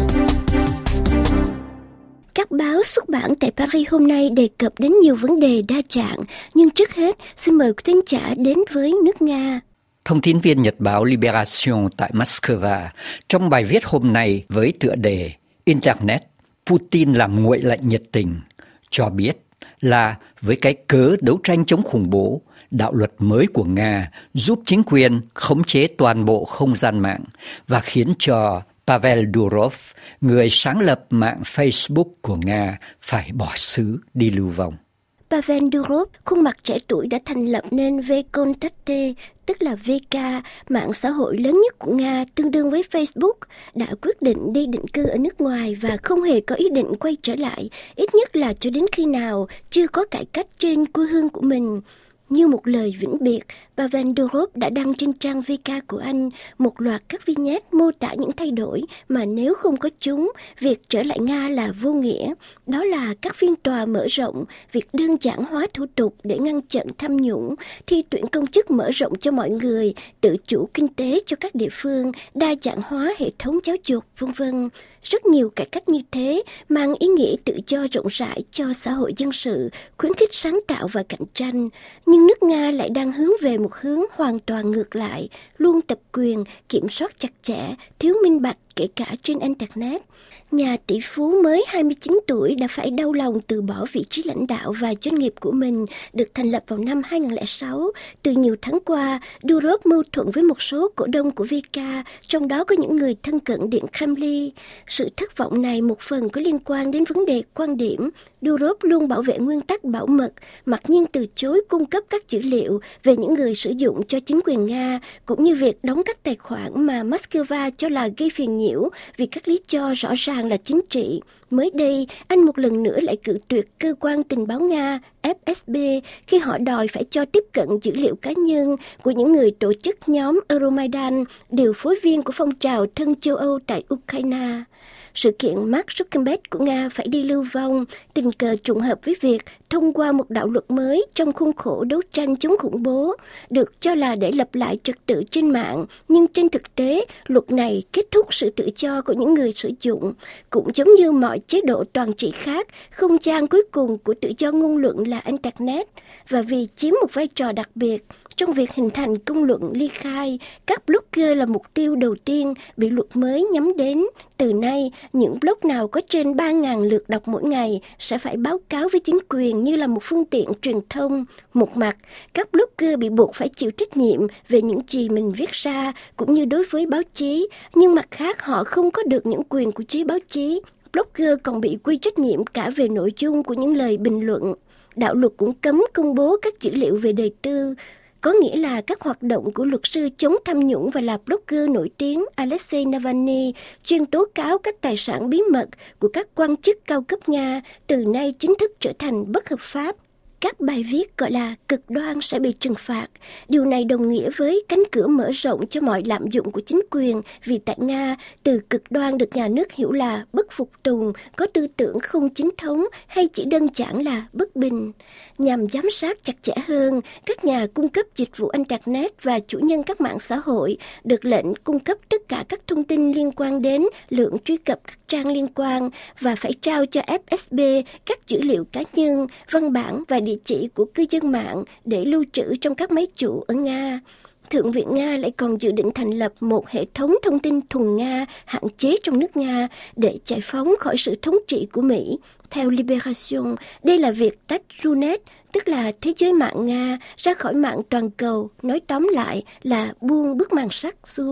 Các báo xuất bản tại Paris hôm nay đề cập đến nhiều vấn đề đa dạng, nhưng trước hết xin mời quý thính giả đến với nước Nga. Thông tin viên nhật báo Liberation tại Moscow trong bài viết hôm nay với tựa đề Internet, Putin làm nguội lạnh nhiệt tình, cho biết là với cái cớ đấu tranh chống khủng bố, đạo luật mới của Nga giúp chính quyền khống chế toàn bộ không gian mạng và khiến cho Pavel Durov, người sáng lập mạng Facebook của Nga, phải bỏ xứ đi lưu vong. Pavel Durov, khuôn mặt trẻ tuổi đã thành lập nên Vkontakte, tức là VK, mạng xã hội lớn nhất của Nga, tương đương với Facebook, đã quyết định đi định cư ở nước ngoài và không hề có ý định quay trở lại, ít nhất là cho đến khi nào chưa có cải cách trên quê hương của mình. Như một lời vĩnh biệt, Pavel Durov đã đăng trên trang VK của anh một loạt các vignette mô tả những thay đổi mà nếu không có chúng, việc trở lại Nga là vô nghĩa. Đó là các phiên tòa mở rộng, việc đơn giản hóa thủ tục để ngăn chặn tham nhũng, thi tuyển công chức mở rộng cho mọi người, tự chủ kinh tế cho các địa phương, đa dạng hóa hệ thống giáo dục, v.v. Rất nhiều cải cách như thế mang ý nghĩa tự do rộng rãi cho xã hội dân sự, khuyến khích sáng tạo và cạnh tranh. Nhưng nước Nga lại đang hướng về một hướng hoàn toàn ngược lại, luôn tập quyền, kiểm soát chặt chẽ, thiếu minh bạch kể cả trên Internet. Nhà tỷ phú mới 29 tuổi đã phải đau lòng từ bỏ vị trí lãnh đạo và doanh nghiệp của mình được thành lập vào năm 2006. Từ nhiều tháng qua, Durov mâu thuẫn với một số cổ đông của VK, trong đó có những người thân cận Điện Kremlin. Sự thất vọng này một phần có liên quan đến vấn đề quan điểm. Durov luôn bảo vệ nguyên tắc bảo mật, mặc nhiên từ chối cung cấp các dữ liệu về những người sử dụng cho chính quyền Nga, cũng như việc đóng các tài khoản mà Moscow cho là gây phiền nhiễu vì các lý do rõ ràng là chính trị. Mới đây, anh một lần nữa lại cự tuyệt cơ quan tình báo Nga FSB khi họ đòi phải cho tiếp cận dữ liệu cá nhân của những người tổ chức nhóm Euromaidan, điều phối viên của phong trào thân châu Âu tại Ukraine. Sự kiện Mark Zuckerberg của Nga phải đi lưu vong tình cờ trùng hợp với việc thông qua một đạo luật mới trong khuôn khổ đấu tranh chống khủng bố, được cho là để lập lại trật tự trên mạng, nhưng trên thực tế, luật này kết thúc sự tự do của những người sử dụng. Cũng giống như mọi chế độ toàn trị khác, không gian cuối cùng của tự do ngôn luận là Internet, và vì chiếm một vai trò đặc biệt trong việc hình thành công luận ly khai, các blogger là mục tiêu đầu tiên bị luật mới nhắm đến. Từ nay, những blog nào có trên 3.000 lượt đọc mỗi ngày sẽ phải báo cáo với chính quyền như là một phương tiện truyền thông. Một mặt, các blogger bị buộc phải chịu trách nhiệm về những gì mình viết ra, cũng như đối với báo chí, nhưng mặt khác họ không có được những quyền của giới báo chí. Blogger còn bị quy trách nhiệm cả về nội dung của những lời bình luận. Đạo luật cũng cấm công bố các dữ liệu về đời tư. Có nghĩa là các hoạt động của luật sư chống tham nhũng và là blogger nổi tiếng Alexei Navalny chuyên tố cáo các tài sản bí mật của các quan chức cao cấp Nga từ nay chính thức trở thành bất hợp pháp. Các bài viết gọi là cực đoan sẽ bị trừng phạt. Điều này đồng nghĩa với cánh cửa mở rộng cho mọi lạm dụng của chính quyền, vì tại Nga, từ cực đoan được nhà nước hiểu là bất phục tùng, có tư tưởng không chính thống hay chỉ đơn giản là bất bình. Nhằm giám sát chặt chẽ hơn, các nhà cung cấp dịch vụ Internet và chủ nhân các mạng xã hội được lệnh cung cấp tất cả các thông tin liên quan đến lượng truy cập các trang liên quan và phải trao cho FSB các dữ liệu cá nhân, văn bản và địa chỉ của cư dân mạng để lưu trữ trong các máy chủ ở Nga. Thượng viện Nga lại còn dự định thành lập một hệ thống thông tin thuần Nga hạn chế trong nước Nga để giải phóng khỏi sự thống trị của Mỹ. Theo Liberation, đây là việc tách Runet, tức là thế giới mạng Nga, ra khỏi mạng toàn cầu, nói tóm lại là buông bức màn sắt xuống.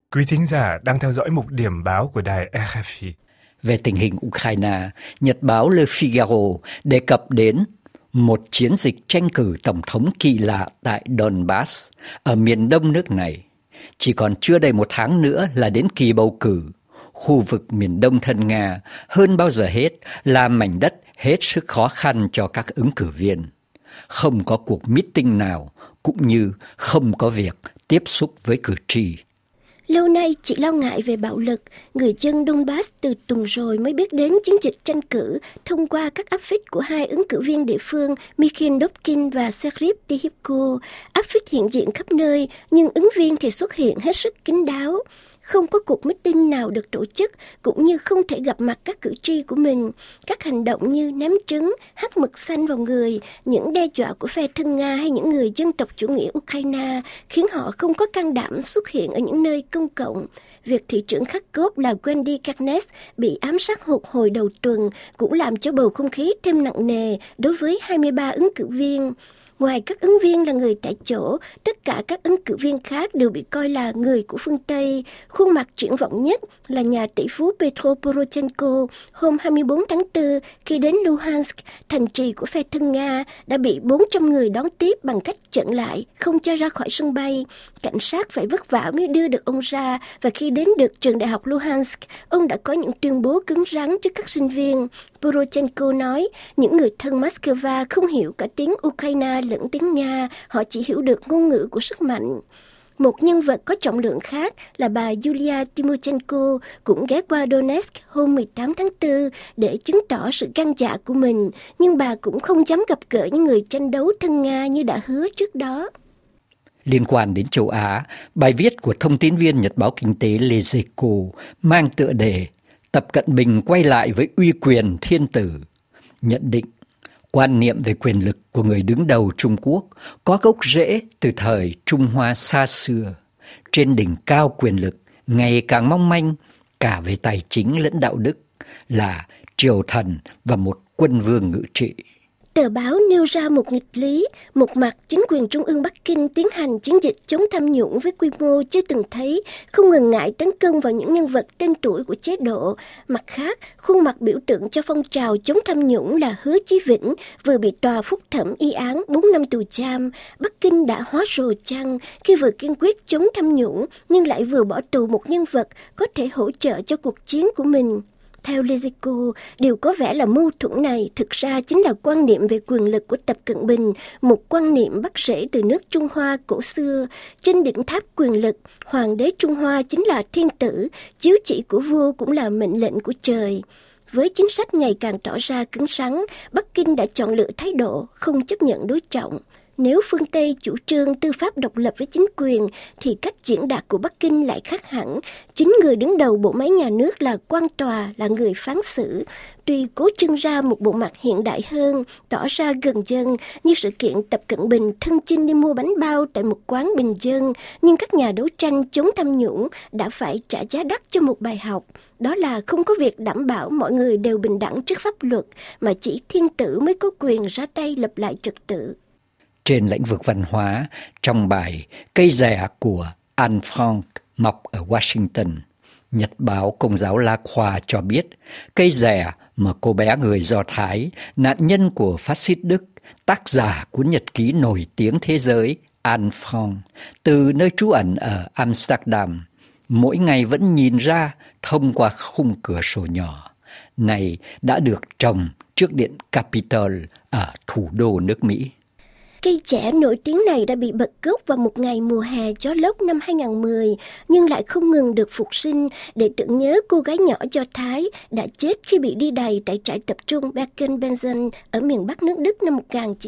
Quý thính giả đang theo dõi mục điểm báo của đài RFI. Về tình hình Ukraine, nhật báo Le Figaro đề cập đến một chiến dịch tranh cử tổng thống kỳ lạ tại Donbass, ở miền đông nước này. Chỉ còn chưa đầy một tháng nữa là đến kỳ bầu cử. Khu vực miền đông thân Nga hơn bao giờ hết là mảnh đất hết sức khó khăn cho các ứng cử viên. Không có cuộc meeting nào, cũng như không có việc tiếp xúc với cử tri. Lâu nay chỉ lo ngại về bạo lực, người dân Donbass từ tuần rồi mới biết đến chiến dịch tranh cử thông qua các áp phích của hai ứng cử viên địa phương Mikhail Dobkin và Serhiy Tihipko. Áp phích hiện diện khắp nơi, nhưng ứng viên thì xuất hiện hết sức kín đáo. Không có cuộc meeting nào được tổ chức, cũng như không thể gặp mặt các cử tri của mình. Các hành động như ném trứng, hắt mực xanh vào người, những đe dọa của phe thân Nga hay những người dân tộc chủ nghĩa Ukraine khiến họ không có can đảm xuất hiện ở những nơi công cộng. Việc thị trưởng Kharkov là Wendy Karnes bị ám sát hụt hồi đầu tuần cũng làm cho bầu không khí thêm nặng nề đối với 23 ứng cử viên. Ngoài các ứng viên là người tại chỗ, tất cả các ứng cử viên khác đều bị coi là người của phương Tây. Khuôn mặt triển vọng nhất là nhà tỷ phú Petro Poroshenko hôm 24 tháng 4 khi đến Luhansk, thành trì của phe thân Nga, đã bị 400 người đón tiếp bằng cách chặn lại, không cho ra khỏi sân bay. Cảnh sát phải vất vả mới đưa được ông ra, và khi đến được trường đại học Luhansk, ông đã có những tuyên bố cứng rắn trước các sinh viên. Poroshenko nói, những người thân Moscow không hiểu cả tiếng Ukraine lẫn tiếng Nga, họ chỉ hiểu được ngôn ngữ của sức mạnh. Một nhân vật có trọng lượng khác là bà Yulia Tymoshenko cũng ghé qua Donetsk hôm 18 tháng 4 để chứng tỏ sự gan dạ của mình, nhưng bà cũng không dám gặp gỡ những người tranh đấu thân Nga như đã hứa trước đó. Liên quan đến châu Á, bài viết của thông tín viên Nhật báo Kinh tế Les Echos mang tựa đề Tập Cận Bình quay lại với uy quyền thiên tử, nhận định quan niệm về quyền lực của người đứng đầu Trung Quốc có gốc rễ từ thời Trung Hoa xa xưa. Trên đỉnh cao quyền lực ngày càng mong manh cả về tài chính lẫn đạo đức là triều thần và một quân vương ngự trị. Tờ báo nêu ra một nghịch lý, một mặt chính quyền trung ương Bắc Kinh tiến hành chiến dịch chống tham nhũng với quy mô chưa từng thấy, không ngần ngại tấn công vào những nhân vật tên tuổi của chế độ. Mặt khác, khuôn mặt biểu tượng cho phong trào chống tham nhũng là Hứa Chí Vĩnh vừa bị tòa phúc thẩm y án 4 năm tù giam. Bắc Kinh đã hóa rồ chăng khi vừa kiên quyết chống tham nhũng nhưng lại vừa bỏ tù một nhân vật có thể hỗ trợ cho cuộc chiến của mình. Theo Lezico, điều có vẻ là mâu thuẫn này thực ra chính là quan niệm về quyền lực của Tập Cận Bình, một quan niệm bắt rễ từ nước Trung Hoa cổ xưa. Trên đỉnh tháp quyền lực, hoàng đế Trung Hoa chính là thiên tử, chiếu chỉ của vua cũng là mệnh lệnh của trời. Với chính sách ngày càng tỏ ra cứng rắn, Bắc Kinh đã chọn lựa thái độ không chấp nhận đối trọng. Nếu phương Tây chủ trương tư pháp độc lập với chính quyền, thì cách diễn đạt của Bắc Kinh lại khác hẳn. Chính người đứng đầu bộ máy nhà nước là quan tòa, là người phán xử. Tuy cố trưng ra một bộ mặt hiện đại hơn, tỏ ra gần dân, như sự kiện Tập Cận Bình thân chinh đi mua bánh bao tại một quán bình dân, nhưng các nhà đấu tranh chống tham nhũng đã phải trả giá đắt cho một bài học. Đó là không có việc đảm bảo mọi người đều bình đẳng trước pháp luật, mà chỉ thiên tử mới có quyền ra tay lập lại trật tự. Trên lĩnh vực văn hóa, trong bài Cây rẻ của Anne Frank mọc ở Washington, Nhật báo Công giáo La Croix cho biết cây rẻ mà cô bé người Do Thái, nạn nhân của phát xít Đức, tác giả cuốn nhật ký nổi tiếng thế giới Anne Frank, từ nơi trú ẩn ở Amsterdam, mỗi ngày vẫn nhìn ra thông qua khung cửa sổ nhỏ, này đã được trồng trước điện Capitol ở thủ đô nước Mỹ. Cây trẻ nổi tiếng này đã bị bật gốc vào một ngày mùa hè gió lốc năm 2010, nhưng lại không ngừng được phục sinh để tưởng nhớ cô gái nhỏ Do Thái đã chết khi bị đi đày tại trại tập trung Bergen-Belsen ở miền Bắc nước Đức năm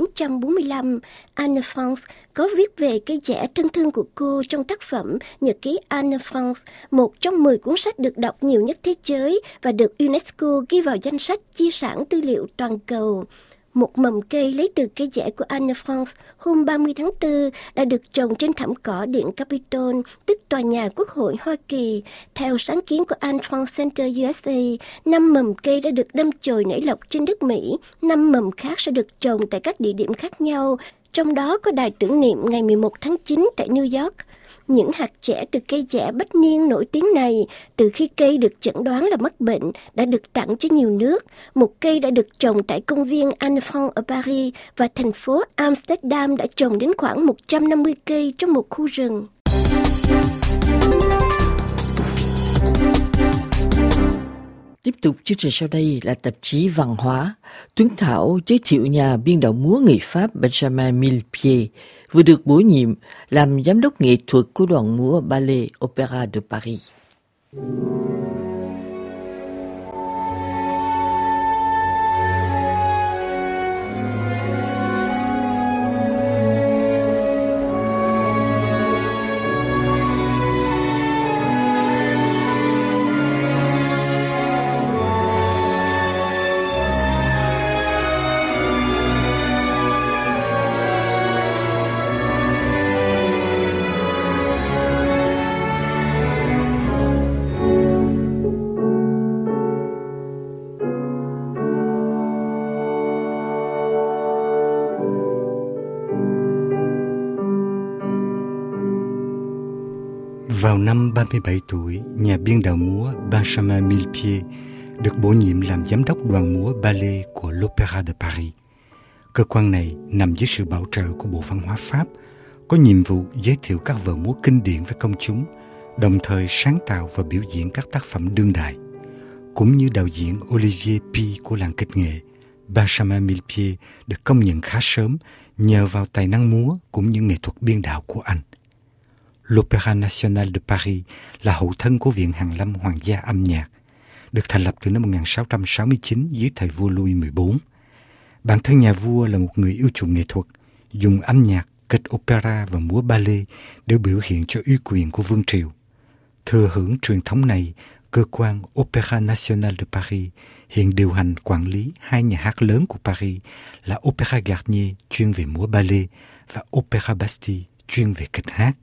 1945. Anne Frank có viết về cây trẻ thân thương của cô trong tác phẩm Nhật ký Anne Frank, một trong 10 cuốn sách được đọc nhiều nhất thế giới và được UNESCO ghi vào danh sách di sản tư liệu toàn cầu. Một mầm cây lấy từ cây rễ của Anne Frank hôm 30 tháng 4 đã được trồng trên thảm cỏ điện Capitol, tức tòa nhà Quốc hội Hoa Kỳ. Theo sáng kiến của Anne Frank Center USA, 5 mầm cây đã được đâm chồi nảy lộc trên đất Mỹ, 5 mầm khác sẽ được trồng tại các địa điểm khác nhau. trong đó có đài tưởng niệm ngày 11 tháng 9 tại New York. Những hạt chẻ từ cây chẻ bách niên nổi tiếng này, từ khi cây được chẩn đoán là mắc bệnh, đã được tặng cho nhiều nước. Một cây đã được trồng tại công viên Anne Frank ở Paris và thành phố Amsterdam đã trồng đến khoảng 150 cây trong một khu rừng. Tiếp tục chương trình sau đây là tạp chí Văn hóa. Tuấn Thảo giới thiệu nhà biên đạo múa người Pháp Benjamin Millepied vừa được bổ nhiệm làm giám đốc nghệ thuật của đoàn múa Ballet Opéra de Paris. Vào năm 37 tuổi, nhà biên đạo múa Benjamin Millepied được bổ nhiệm làm giám đốc đoàn múa ballet của l'Opéra de Paris. Cơ quan này nằm dưới sự bảo trợ của Bộ Văn hóa Pháp, có nhiệm vụ giới thiệu các vở múa kinh điển với công chúng, đồng thời sáng tạo và biểu diễn các tác phẩm đương đại. Cũng như đạo diễn Olivier Py của làng kịch nghệ, Benjamin Millepied được công nhận khá sớm nhờ vào tài năng múa cũng như nghệ thuật biên đạo của anh. L'Opéra National de Paris là hậu thân của Viện Hàn Lâm Hoàng gia âm nhạc, được thành lập từ năm 1669 dưới thời vua Louis XIV. Bản thân nhà vua là một người yêu chuộng nghệ thuật, dùng âm nhạc, kịch opera và múa ballet để biểu hiện cho uy quyền của vương triều. Thừa hưởng truyền thống này, cơ quan Opéra National de Paris hiện điều hành quản lý hai nhà hát lớn của Paris là Opéra Garnier chuyên về múa ballet và Opéra Bastille chuyên về kịch hát.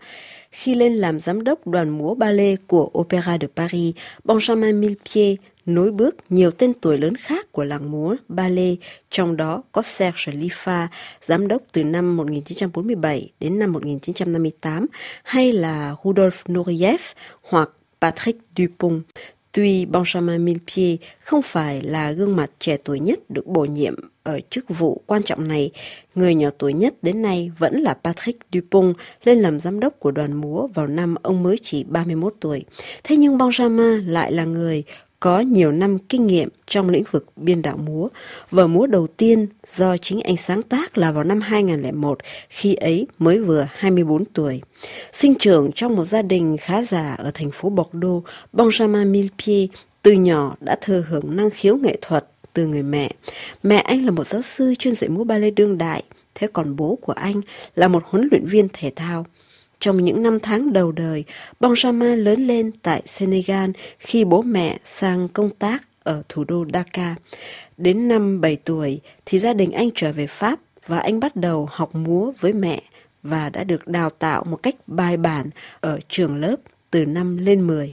Khi lên làm giám đốc đoàn múa ballet của Opéra de Paris, Benjamin Millepied nối bước nhiều tên tuổi lớn khác của làng múa ballet, trong đó có Serge Liffa, giám đốc từ năm 1947 đến năm 1958, hay là Rudolf Nureyev hoặc Patrick Dupont. Tuy Benjamin Millepied không phải là gương mặt trẻ tuổi nhất được bổ nhiệm ở chức vụ quan trọng này, người nhỏ tuổi nhất đến nay vẫn là Patrick Dupont, lên làm giám đốc của đoàn múa vào năm ông mới chỉ 31 tuổi. Thế nhưng Benjamin lại là người có nhiều năm kinh nghiệm trong lĩnh vực biên đạo múa. Vở múa đầu tiên do chính anh sáng tác là vào năm 2001, khi ấy mới vừa 24 tuổi. Sinh trưởng trong một gia đình khá giả ở thành phố Bordeaux, Benjamin Millepied từ nhỏ đã thừa hưởng năng khiếu nghệ thuật từ người mẹ. Mẹ anh là một giáo sư chuyên dạy múa ballet đương đại, thế còn bố của anh là một huấn luyện viên thể thao. Trong những năm tháng đầu đời, Benjamin lớn lên tại Senegal khi bố mẹ sang công tác ở thủ đô Dakar. Đến năm 7 tuổi thì gia đình anh trở về Pháp và anh bắt đầu học múa với mẹ và đã được đào tạo một cách bài bản ở trường lớp từ năm lên 10.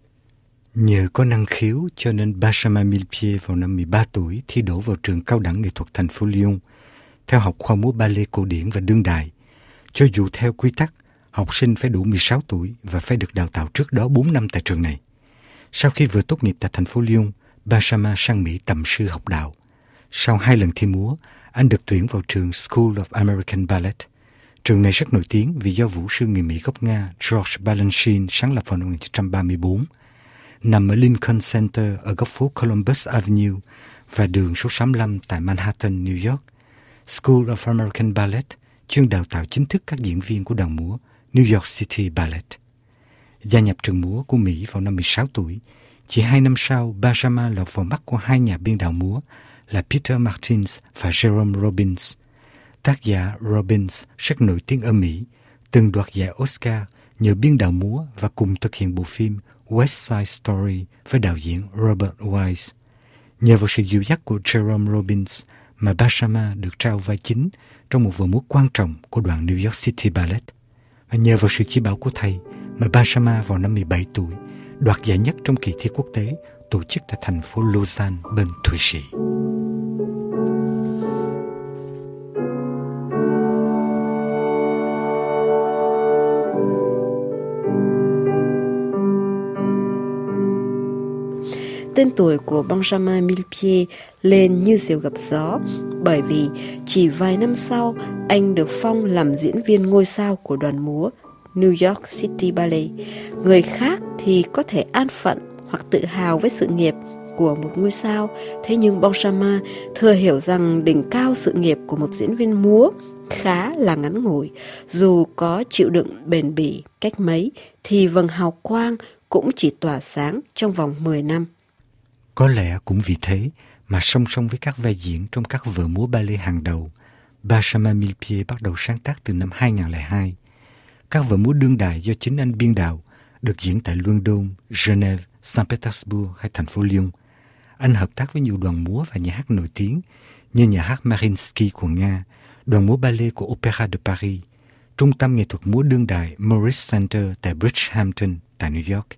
Nhờ có năng khiếu cho nên Benjamin Millepied vào năm 13 tuổi thi đỗ vào trường cao đẳng nghệ thuật thành phố Lyon, theo học khoa múa ballet cổ điển và đương đại. Cho dù theo quy tắc, học sinh phải đủ 16 tuổi và phải được đào tạo trước đó 4 năm tại trường này. Sau khi vừa tốt nghiệp tại thành phố Lyon, Benjamin sang Mỹ tầm sư học đạo. Sau 2 lần thi múa, anh được tuyển vào trường School of American Ballet. Trường này rất nổi tiếng vì do vũ sư người Mỹ gốc Nga George Balanchine sáng lập vào năm 1934. Nằm ở Lincoln Center ở góc phố Columbus Avenue và đường số 65 tại Manhattan, New York. School of American Ballet chuyên đào tạo chính thức các diễn viên của đoàn múa New York City Ballet. Gia nhập trường múa của Mỹ vào năm 16 tuổi, chỉ 2 năm sau, Benjamin lọt vào mắt của 2 nhà biên đạo múa là Peter Martins và Jerome Robbins. Tác giả Robbins rất nổi tiếng ở Mỹ, từng đoạt giải Oscar nhờ biên đạo múa và cùng thực hiện bộ phim West Side Story với đạo diễn Robert Wise. Nhờ vào sự dìu dắt của Jerome Robbins mà Benjamin được trao vai chính trong một vở múa quan trọng của đoàn New York City Ballet. Và nhờ vào sự chỉ bảo của thầy mà Benjamin vào năm 17 tuổi đoạt giải nhất trong kỳ thi quốc tế tổ chức tại thành phố Lausanne bên Thụy Sĩ. tên tuổi của Benjamin Millepied lên như diều gặp gió, bởi vì chỉ vài năm sau, anh được phong làm diễn viên ngôi sao của đoàn múa New York City Ballet. Người khác thì có thể an phận hoặc tự hào với sự nghiệp của một ngôi sao, thế nhưng Benjamin thừa hiểu rằng đỉnh cao sự nghiệp của một diễn viên múa khá là ngắn ngủi. Dù có chịu đựng bền bỉ cách mấy thì vầng hào quang cũng chỉ tỏa sáng trong vòng 10 năm. Có lẽ cũng vì thế mà song song với các vai diễn trong các vở múa ballet hàng đầu, Benjamin Millepied bắt đầu sáng tác từ năm 2002. Các vở múa đương đại do chính anh biên đạo được diễn tại London, Geneva, Saint Petersburg hay thành phố Lyon. Anh hợp tác với nhiều đoàn múa và nhà hát nổi tiếng như nhà hát Mariinsky của Nga, đoàn múa ballet của Opéra de Paris, Trung tâm nghệ thuật múa đương đại Morris Center tại Bridgehampton tại New York.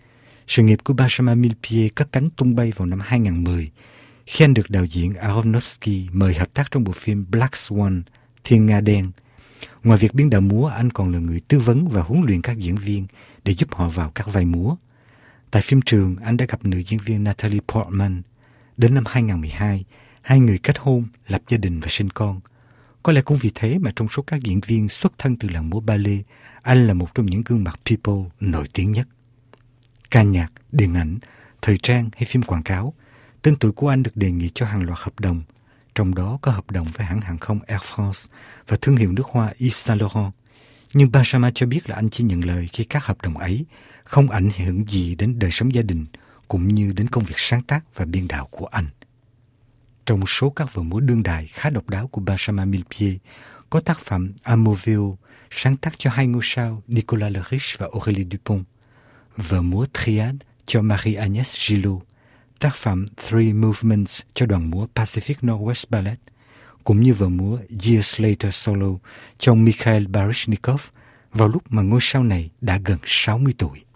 Sự nghiệp của Benjamin Millepied cất cánh tung bay vào năm 2010 khi anh được đạo diễn Aronofsky mời hợp tác trong bộ phim Black Swan, Thiên Nga Đen. Ngoài việc biên đạo múa, anh còn là người tư vấn và huấn luyện các diễn viên để giúp họ vào các vai múa. Tại phim trường, anh đã gặp nữ diễn viên Natalie Portman. Đến năm 2012, hai người kết hôn, lập gia đình và sinh con. Có lẽ cũng vì thế mà trong số các diễn viên xuất thân từ làng múa ballet, anh là một trong những gương mặt people nổi tiếng nhất. Ca nhạc, điện ảnh, thời trang hay phim quảng cáo, tên tuổi của anh được đề nghị cho hàng loạt hợp đồng, trong đó có hợp đồng với hãng hàng không Air France và thương hiệu nước hoa Yves Saint Laurent. Nhưng Benjamin cho biết là anh chỉ nhận lời khi các hợp đồng ấy không ảnh hưởng gì đến đời sống gia đình cũng như đến công việc sáng tác và biên đạo của anh. Trong một số các vở múa đương đại khá độc đáo của Benjamin Millepied có tác phẩm Amoveo sáng tác cho hai ngôi sao Nicolas Le Riche và Aurélie Dupont, vở múa Triade cho Marie-Agnès Gillot, tác phẩm Three Movements cho đoàn múa Pacific Northwest Ballet, cũng như vở múa Years Later Solo cho Mikhail Baryshnikov vào lúc mà ngôi sao này đã gần 60 tuổi.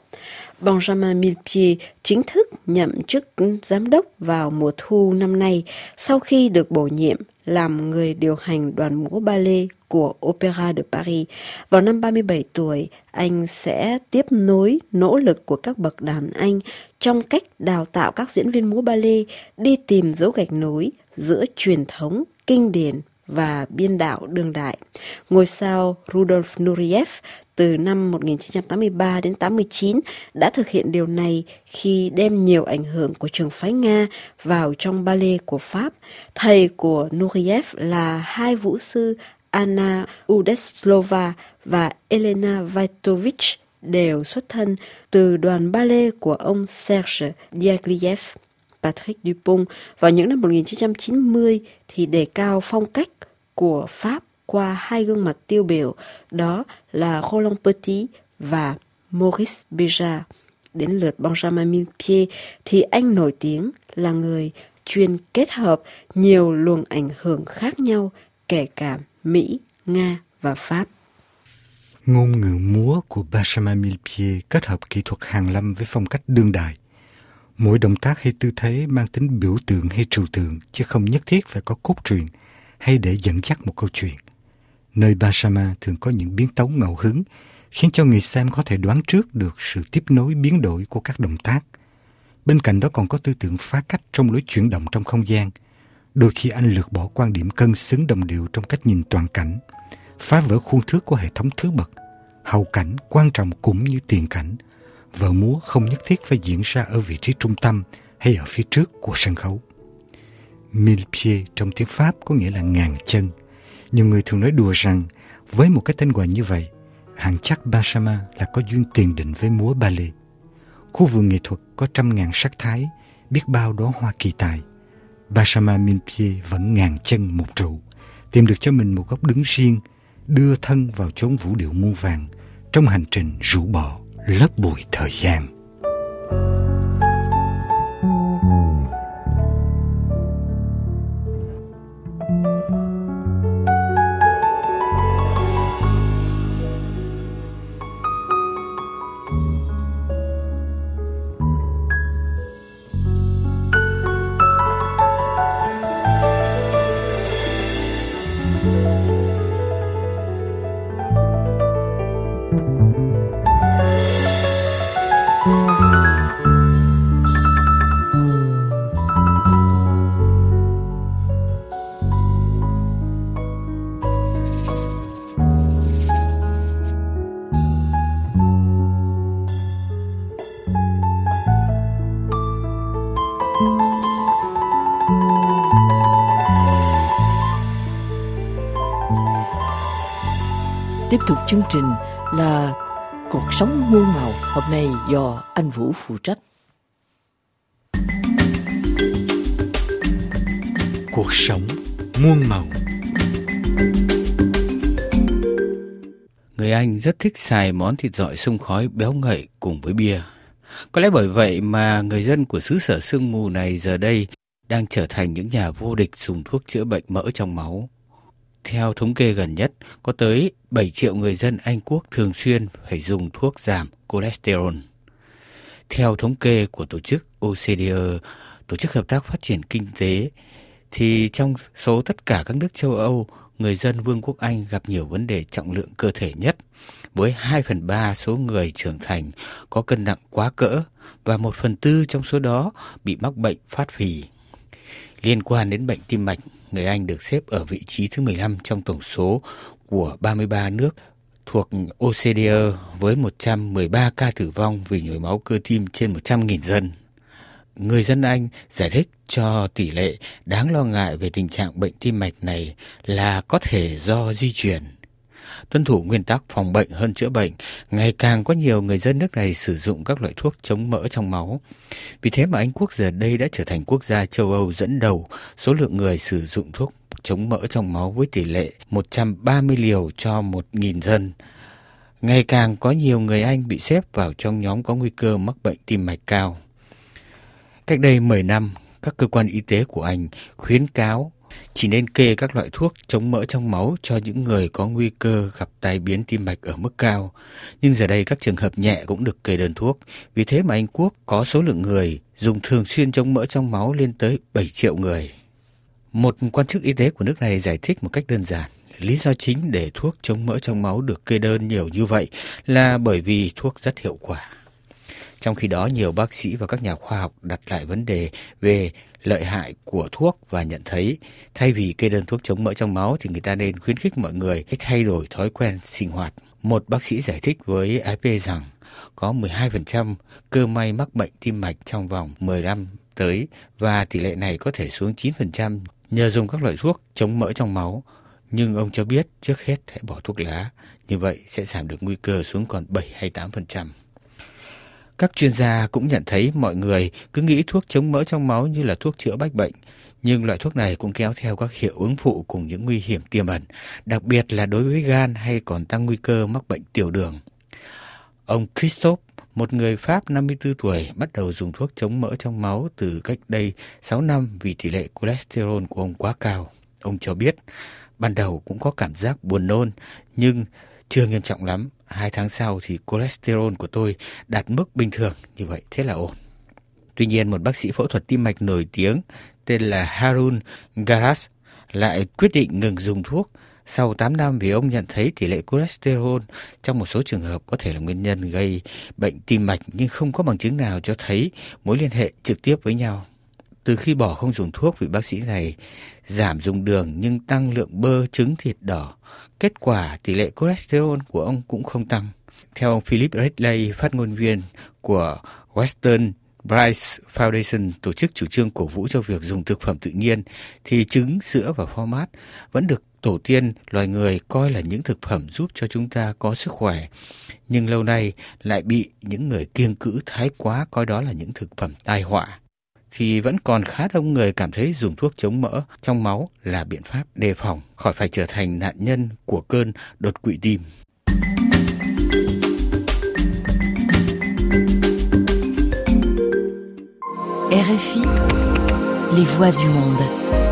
Benjamin Millepied chính thức nhậm chức giám đốc vào mùa thu năm nay sau khi được bổ nhiệm làm người điều hành đoàn múa ballet của Opéra de Paris. Vào năm 37 tuổi, anh sẽ tiếp nối nỗ lực của các bậc đàn anh trong cách đào tạo các diễn viên múa ballet đi tìm dấu gạch nối giữa truyền thống, kinh điển và biên đạo đương đại. Ngôi sao Rudolf Nureyev từ năm 1983 đến 89 đã thực hiện điều này khi đem nhiều ảnh hưởng của trường phái Nga vào trong ballet của Pháp. Thầy của Nureyev là hai vũ sư Anna Udeslova và Elena Vaitovich, đều xuất thân từ đoàn ballet của ông Serge Diaghilev. Patrick Dupont vào những năm 1990 thì đề cao phong cách của Pháp qua hai gương mặt tiêu biểu, đó là Roland Petit và Maurice Béjart. Đến lượt Benjamin Millepied thì anh nổi tiếng là người chuyên kết hợp nhiều luồng ảnh hưởng khác nhau, kể cả Mỹ, Nga và Pháp. Ngôn ngữ múa của Benjamin Millepied kết hợp kỹ thuật hàn lâm với phong cách đương đại. Mỗi động tác hay tư thế mang tính biểu tượng hay trừu tượng, chứ không nhất thiết phải có cốt truyện hay để dẫn dắt một câu chuyện. Nơi Benjamin thường có những biến tấu ngẫu hứng, khiến cho người xem có thể đoán trước được sự tiếp nối biến đổi của các động tác. Bên cạnh đó còn có tư tưởng phá cách trong lối chuyển động trong không gian. Đôi khi anh lược bỏ quan điểm cân xứng đồng điệu trong cách nhìn toàn cảnh, phá vỡ khuôn thước của hệ thống thứ bậc. Hậu cảnh quan trọng cũng như tiền cảnh. Vở múa không nhất thiết phải diễn ra ở vị trí trung tâm hay ở phía trước của sân khấu. Mille pieds trong tiếng Pháp có nghĩa là ngàn chân. Nhiều người thường nói đùa rằng với một cái tên gọi như vậy, hẳn chắc Benjamin là có duyên tiền định với múa ballet. Khu vườn nghệ thuật có 100.000 sắc thái, biết bao đóa hoa kỳ tài. Benjamin Millepied vẫn ngàn chân một trụ, tìm được cho mình một góc đứng riêng, đưa thân vào chốn vũ điệu muôn vàn trong hành trình rũ bỏ lớp bụi thời gian. Tiếp tục chương trình là Cuộc sống muôn màu, hôm nay do anh Vũ phụ trách. Cuộc sống muôn màu. Người Anh rất thích xài món thịt dọi xông khói béo ngậy cùng với bia. Có lẽ bởi vậy mà người dân của xứ sở sương mù này giờ đây đang trở thành những nhà vô địch dùng thuốc chữa bệnh mỡ trong máu. Theo thống kê gần nhất, có tới 7 triệu người dân Anh Quốc thường xuyên phải dùng thuốc giảm cholesterol. Theo thống kê của tổ chức OCDE, Tổ chức Hợp tác Phát triển Kinh tế, thì trong số tất cả các nước châu Âu, người dân Vương quốc Anh gặp nhiều vấn đề trọng lượng cơ thể nhất, với 2/3 số người trưởng thành có cân nặng quá cỡ và 1/4 trong số đó bị mắc bệnh phát phì. Liên quan đến bệnh tim mạch, người Anh được xếp ở vị trí thứ 15 trong tổng số của 33 nước thuộc OCDE với 113 ca tử vong vì nhồi máu cơ tim trên 100.000 dân. Người dân Anh giải thích cho tỷ lệ đáng lo ngại về tình trạng bệnh tim mạch này là có thể do di truyền. Tuân thủ nguyên tắc phòng bệnh hơn chữa bệnh, ngày càng có nhiều người dân nước này sử dụng các loại thuốc chống mỡ trong máu. Vì thế mà Anh Quốc giờ đây đã trở thành quốc gia châu Âu dẫn đầu số lượng người sử dụng thuốc chống mỡ trong máu với tỷ lệ 130 liều cho 1.000 dân. Ngày càng có nhiều người Anh bị xếp vào trong nhóm có nguy cơ mắc bệnh tim mạch cao. Cách đây 10 năm, các cơ quan y tế của Anh khuyến cáo chỉ nên kê các loại thuốc chống mỡ trong máu cho những người có nguy cơ gặp tai biến tim mạch ở mức cao. Nhưng giờ đây các trường hợp nhẹ cũng được kê đơn thuốc. Vì thế mà Anh Quốc có số lượng người dùng thường xuyên chống mỡ trong máu lên tới 7 triệu người. Một quan chức y tế của nước này giải thích một cách đơn giản. Lý do chính để thuốc chống mỡ trong máu được kê đơn nhiều như vậy là bởi vì thuốc rất hiệu quả. Trong khi đó, nhiều bác sĩ và các nhà khoa học đặt lại vấn đề về lợi hại của thuốc và nhận thấy thay vì kê đơn thuốc chống mỡ trong máu thì người ta nên khuyến khích mọi người thay đổi thói quen sinh hoạt. Một bác sĩ giải thích với AP rằng có 12% cơ may mắc bệnh tim mạch trong vòng 10 năm tới và tỷ lệ này có thể xuống 9% nhờ dùng các loại thuốc chống mỡ trong máu. Nhưng ông cho biết trước hết hãy bỏ thuốc lá, như vậy sẽ giảm được nguy cơ xuống còn 7 hay 8%. Các chuyên gia cũng nhận thấy mọi người cứ nghĩ thuốc chống mỡ trong máu như là thuốc chữa bách bệnh, nhưng loại thuốc này cũng kéo theo các hiệu ứng phụ cùng những nguy hiểm tiềm ẩn, đặc biệt là đối với gan hay còn tăng nguy cơ mắc bệnh tiểu đường. Ông Christophe, một người Pháp 54 tuổi, bắt đầu dùng thuốc chống mỡ trong máu từ cách đây 6 năm vì tỷ lệ cholesterol của ông quá cao. Ông cho biết, ban đầu cũng có cảm giác buồn nôn, nhưng chưa nghiêm trọng lắm. 2 tháng sau thì cholesterol của tôi đạt mức bình thường, như vậy thế là ổn. Tuy nhiên, một bác sĩ phẫu thuật tim mạch nổi tiếng tên là Harun Garas lại quyết định ngừng dùng thuốc sau 8 năm vì ông nhận thấy tỷ lệ cholesterol trong một số trường hợp có thể là nguyên nhân gây bệnh tim mạch nhưng không có bằng chứng nào cho thấy mối liên hệ trực tiếp với nhau. Từ khi bỏ không dùng thuốc, vị bác sĩ này giảm dùng đường nhưng tăng lượng bơ, trứng, thịt đỏ. Kết quả, tỷ lệ cholesterol của ông cũng không tăng. Theo ông Philip Redley, phát ngôn viên của Western Bryce Foundation, tổ chức chủ trương cổ vũ cho việc dùng thực phẩm tự nhiên, thì trứng, sữa và phô mát vẫn được tổ tiên loài người coi là những thực phẩm giúp cho chúng ta có sức khỏe. Nhưng lâu nay lại bị những người kiêng cữ thái quá coi đó là những thực phẩm tai họa. Thì vẫn còn khá đông người cảm thấy dùng thuốc chống mỡ trong máu là biện pháp đề phòng khỏi phải trở thành nạn nhân của cơn đột quỵ tim. RFI, les voix du monde.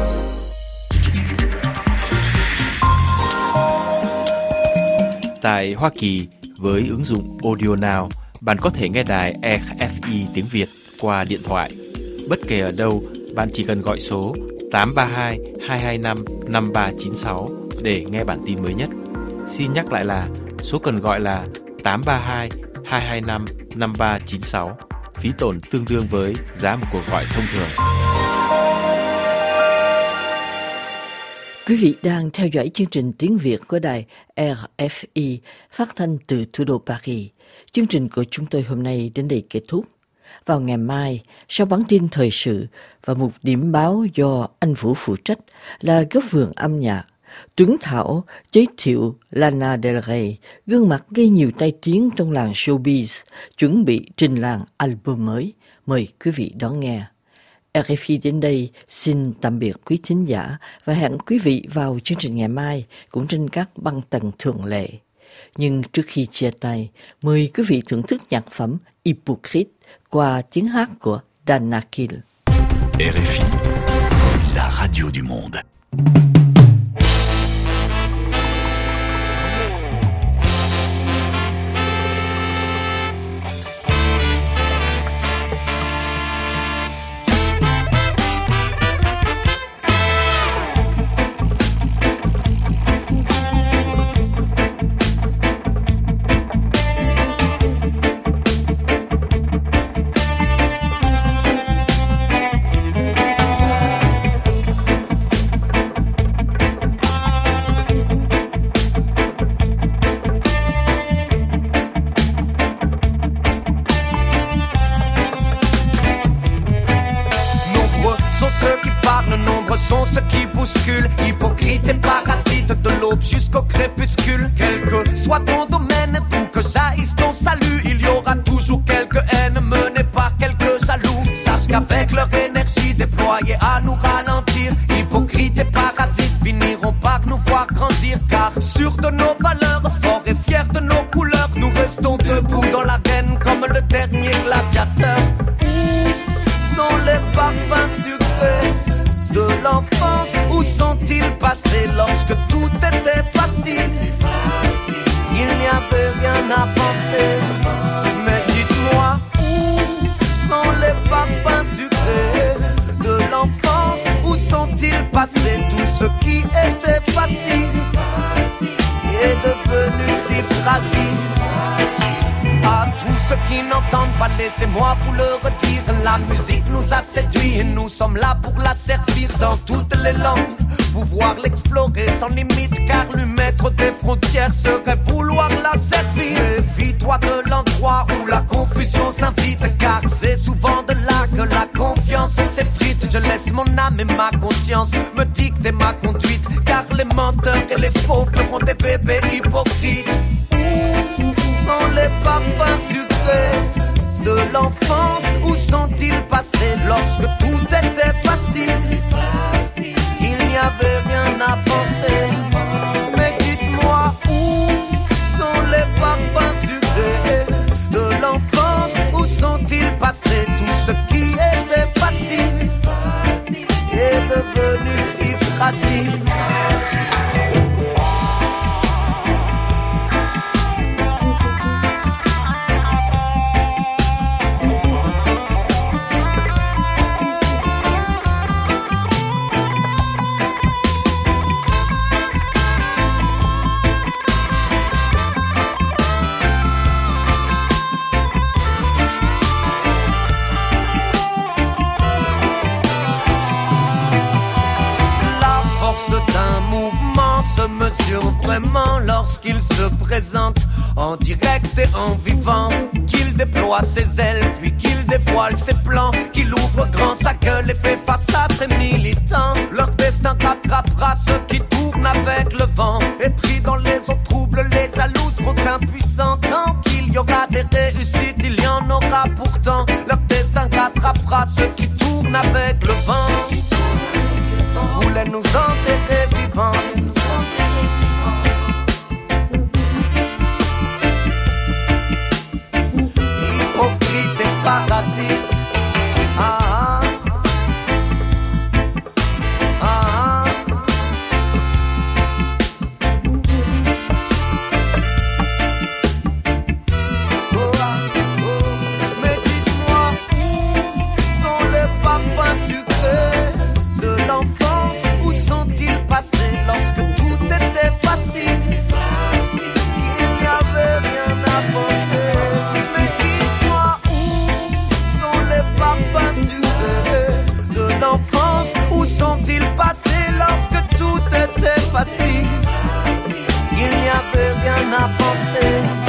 Tại Hoa Kỳ, với ứng dụng Audio Now, bạn có thể nghe đài RFI tiếng Việt qua điện thoại. Bất kể ở đâu, bạn chỉ cần gọi số 832 225 5396 để nghe bản tin mới nhất. Xin nhắc lại là số cần gọi là 832 225 5396. Phí tổn tương đương với giá một cuộc gọi thông thường. Quý vị đang theo dõi chương trình tiếng Việt của đài RFI phát thanh từ thủ đô Paris. Chương trình của chúng tôi hôm nay đến đây kết thúc. Vào ngày mai, sau bản tin thời sự và một điểm báo do anh Vũ phụ trách là góc vườn âm nhạc, Tuấn Thảo giới thiệu Lana Del Rey, gương mặt gây nhiều tai tiếng trong làng showbiz, chuẩn bị trình làng album mới. Mời quý vị đón nghe. RFI đến đây xin tạm biệt quý thính giả và hẹn quý vị vào chương trình ngày mai cũng trên các băng tần thường lệ. Nhưng trước khi chia tay, mời quý vị thưởng thức nhạc phẩm Hypocrite qua tiếng hát của Dan Nakil. RFI, la radio du monde. Sont ceux qui bousculent, hypocrites et parasites de l'aube jusqu'au crépuscule. Quel que soit ton domaine, d'où que jaillisse ton salut, il y aura toujours quelques haines menées par quelques jaloux. Sache qu'avec leur énergie déployée à nous ralentir, hypocrites et parasites finiront par nous voir grandir. Car sûrs de nos valeurs, forts et fiers de nos couleurs, nous restons debout dans l'arène comme le dernier gladiateur. Où sont les parfums sucrés de l'enfance, où sont-ils passés lorsque tout était facile? Il n'y avait rien à penser. Mais dites-moi, où sont les parfums sucrés de l'enfance? Où sont-ils passés? Tout ce qui était facile est devenu si fragile. À tous ceux qui n'entendent pas, laissez-moi vous le redire. La musique nous a séduits et nous sommes là pour la servir dans toutes les langues. Pouvoir l'explorer sans limite, car lui mettre des frontières serait vouloir la servir. Méfie-toi de l'endroit où la confusion s'invite, car c'est souvent de là que la confiance s'effrite. Je laisse mon âme et ma conscience me dicter ma conduite, car les menteurs et les faux feront des bébés hypocrites. Où sont les parfums sucrés de l'enfance? Où sont-ils passés lorsque tout était facile? Il n'y avait rien à penser. Mais dites-moi, où sont les parfums sucrés de l'enfance? Où sont-ils passés? Tout ce qui était facile est devenu si fragile. Mesure vraiment lorsqu'il se présente en direct et en vivant, qu'il déploie ses ailes puis qu'il dévoile ses plans, qu'il ouvre grand sa gueule et fait face à ses militants. Leur destin rattrapera ceux qui tournent avec le vent, et pris dans les eaux troubles, les jaloux seront impuissants. Tant qu'il y aura des réussites, il y en aura pourtant. Leur destin rattrapera ceux qui tournent avec le vent. Voulait nous enterrer vivants. Hypocrite et parasite. Ah, ah, ah. Oh, ah, oh. Mais dites-moi, où sont les parfums sucrés de l'enfance? Où sont-ils passés lorsque tout était facile? Il n'y avait rien à penser. Mais dites-moi, où sont les parfums sucrés de l'enfance? Où sont-ils passés lorsque tout était facile? Il n'y avait rien à penser.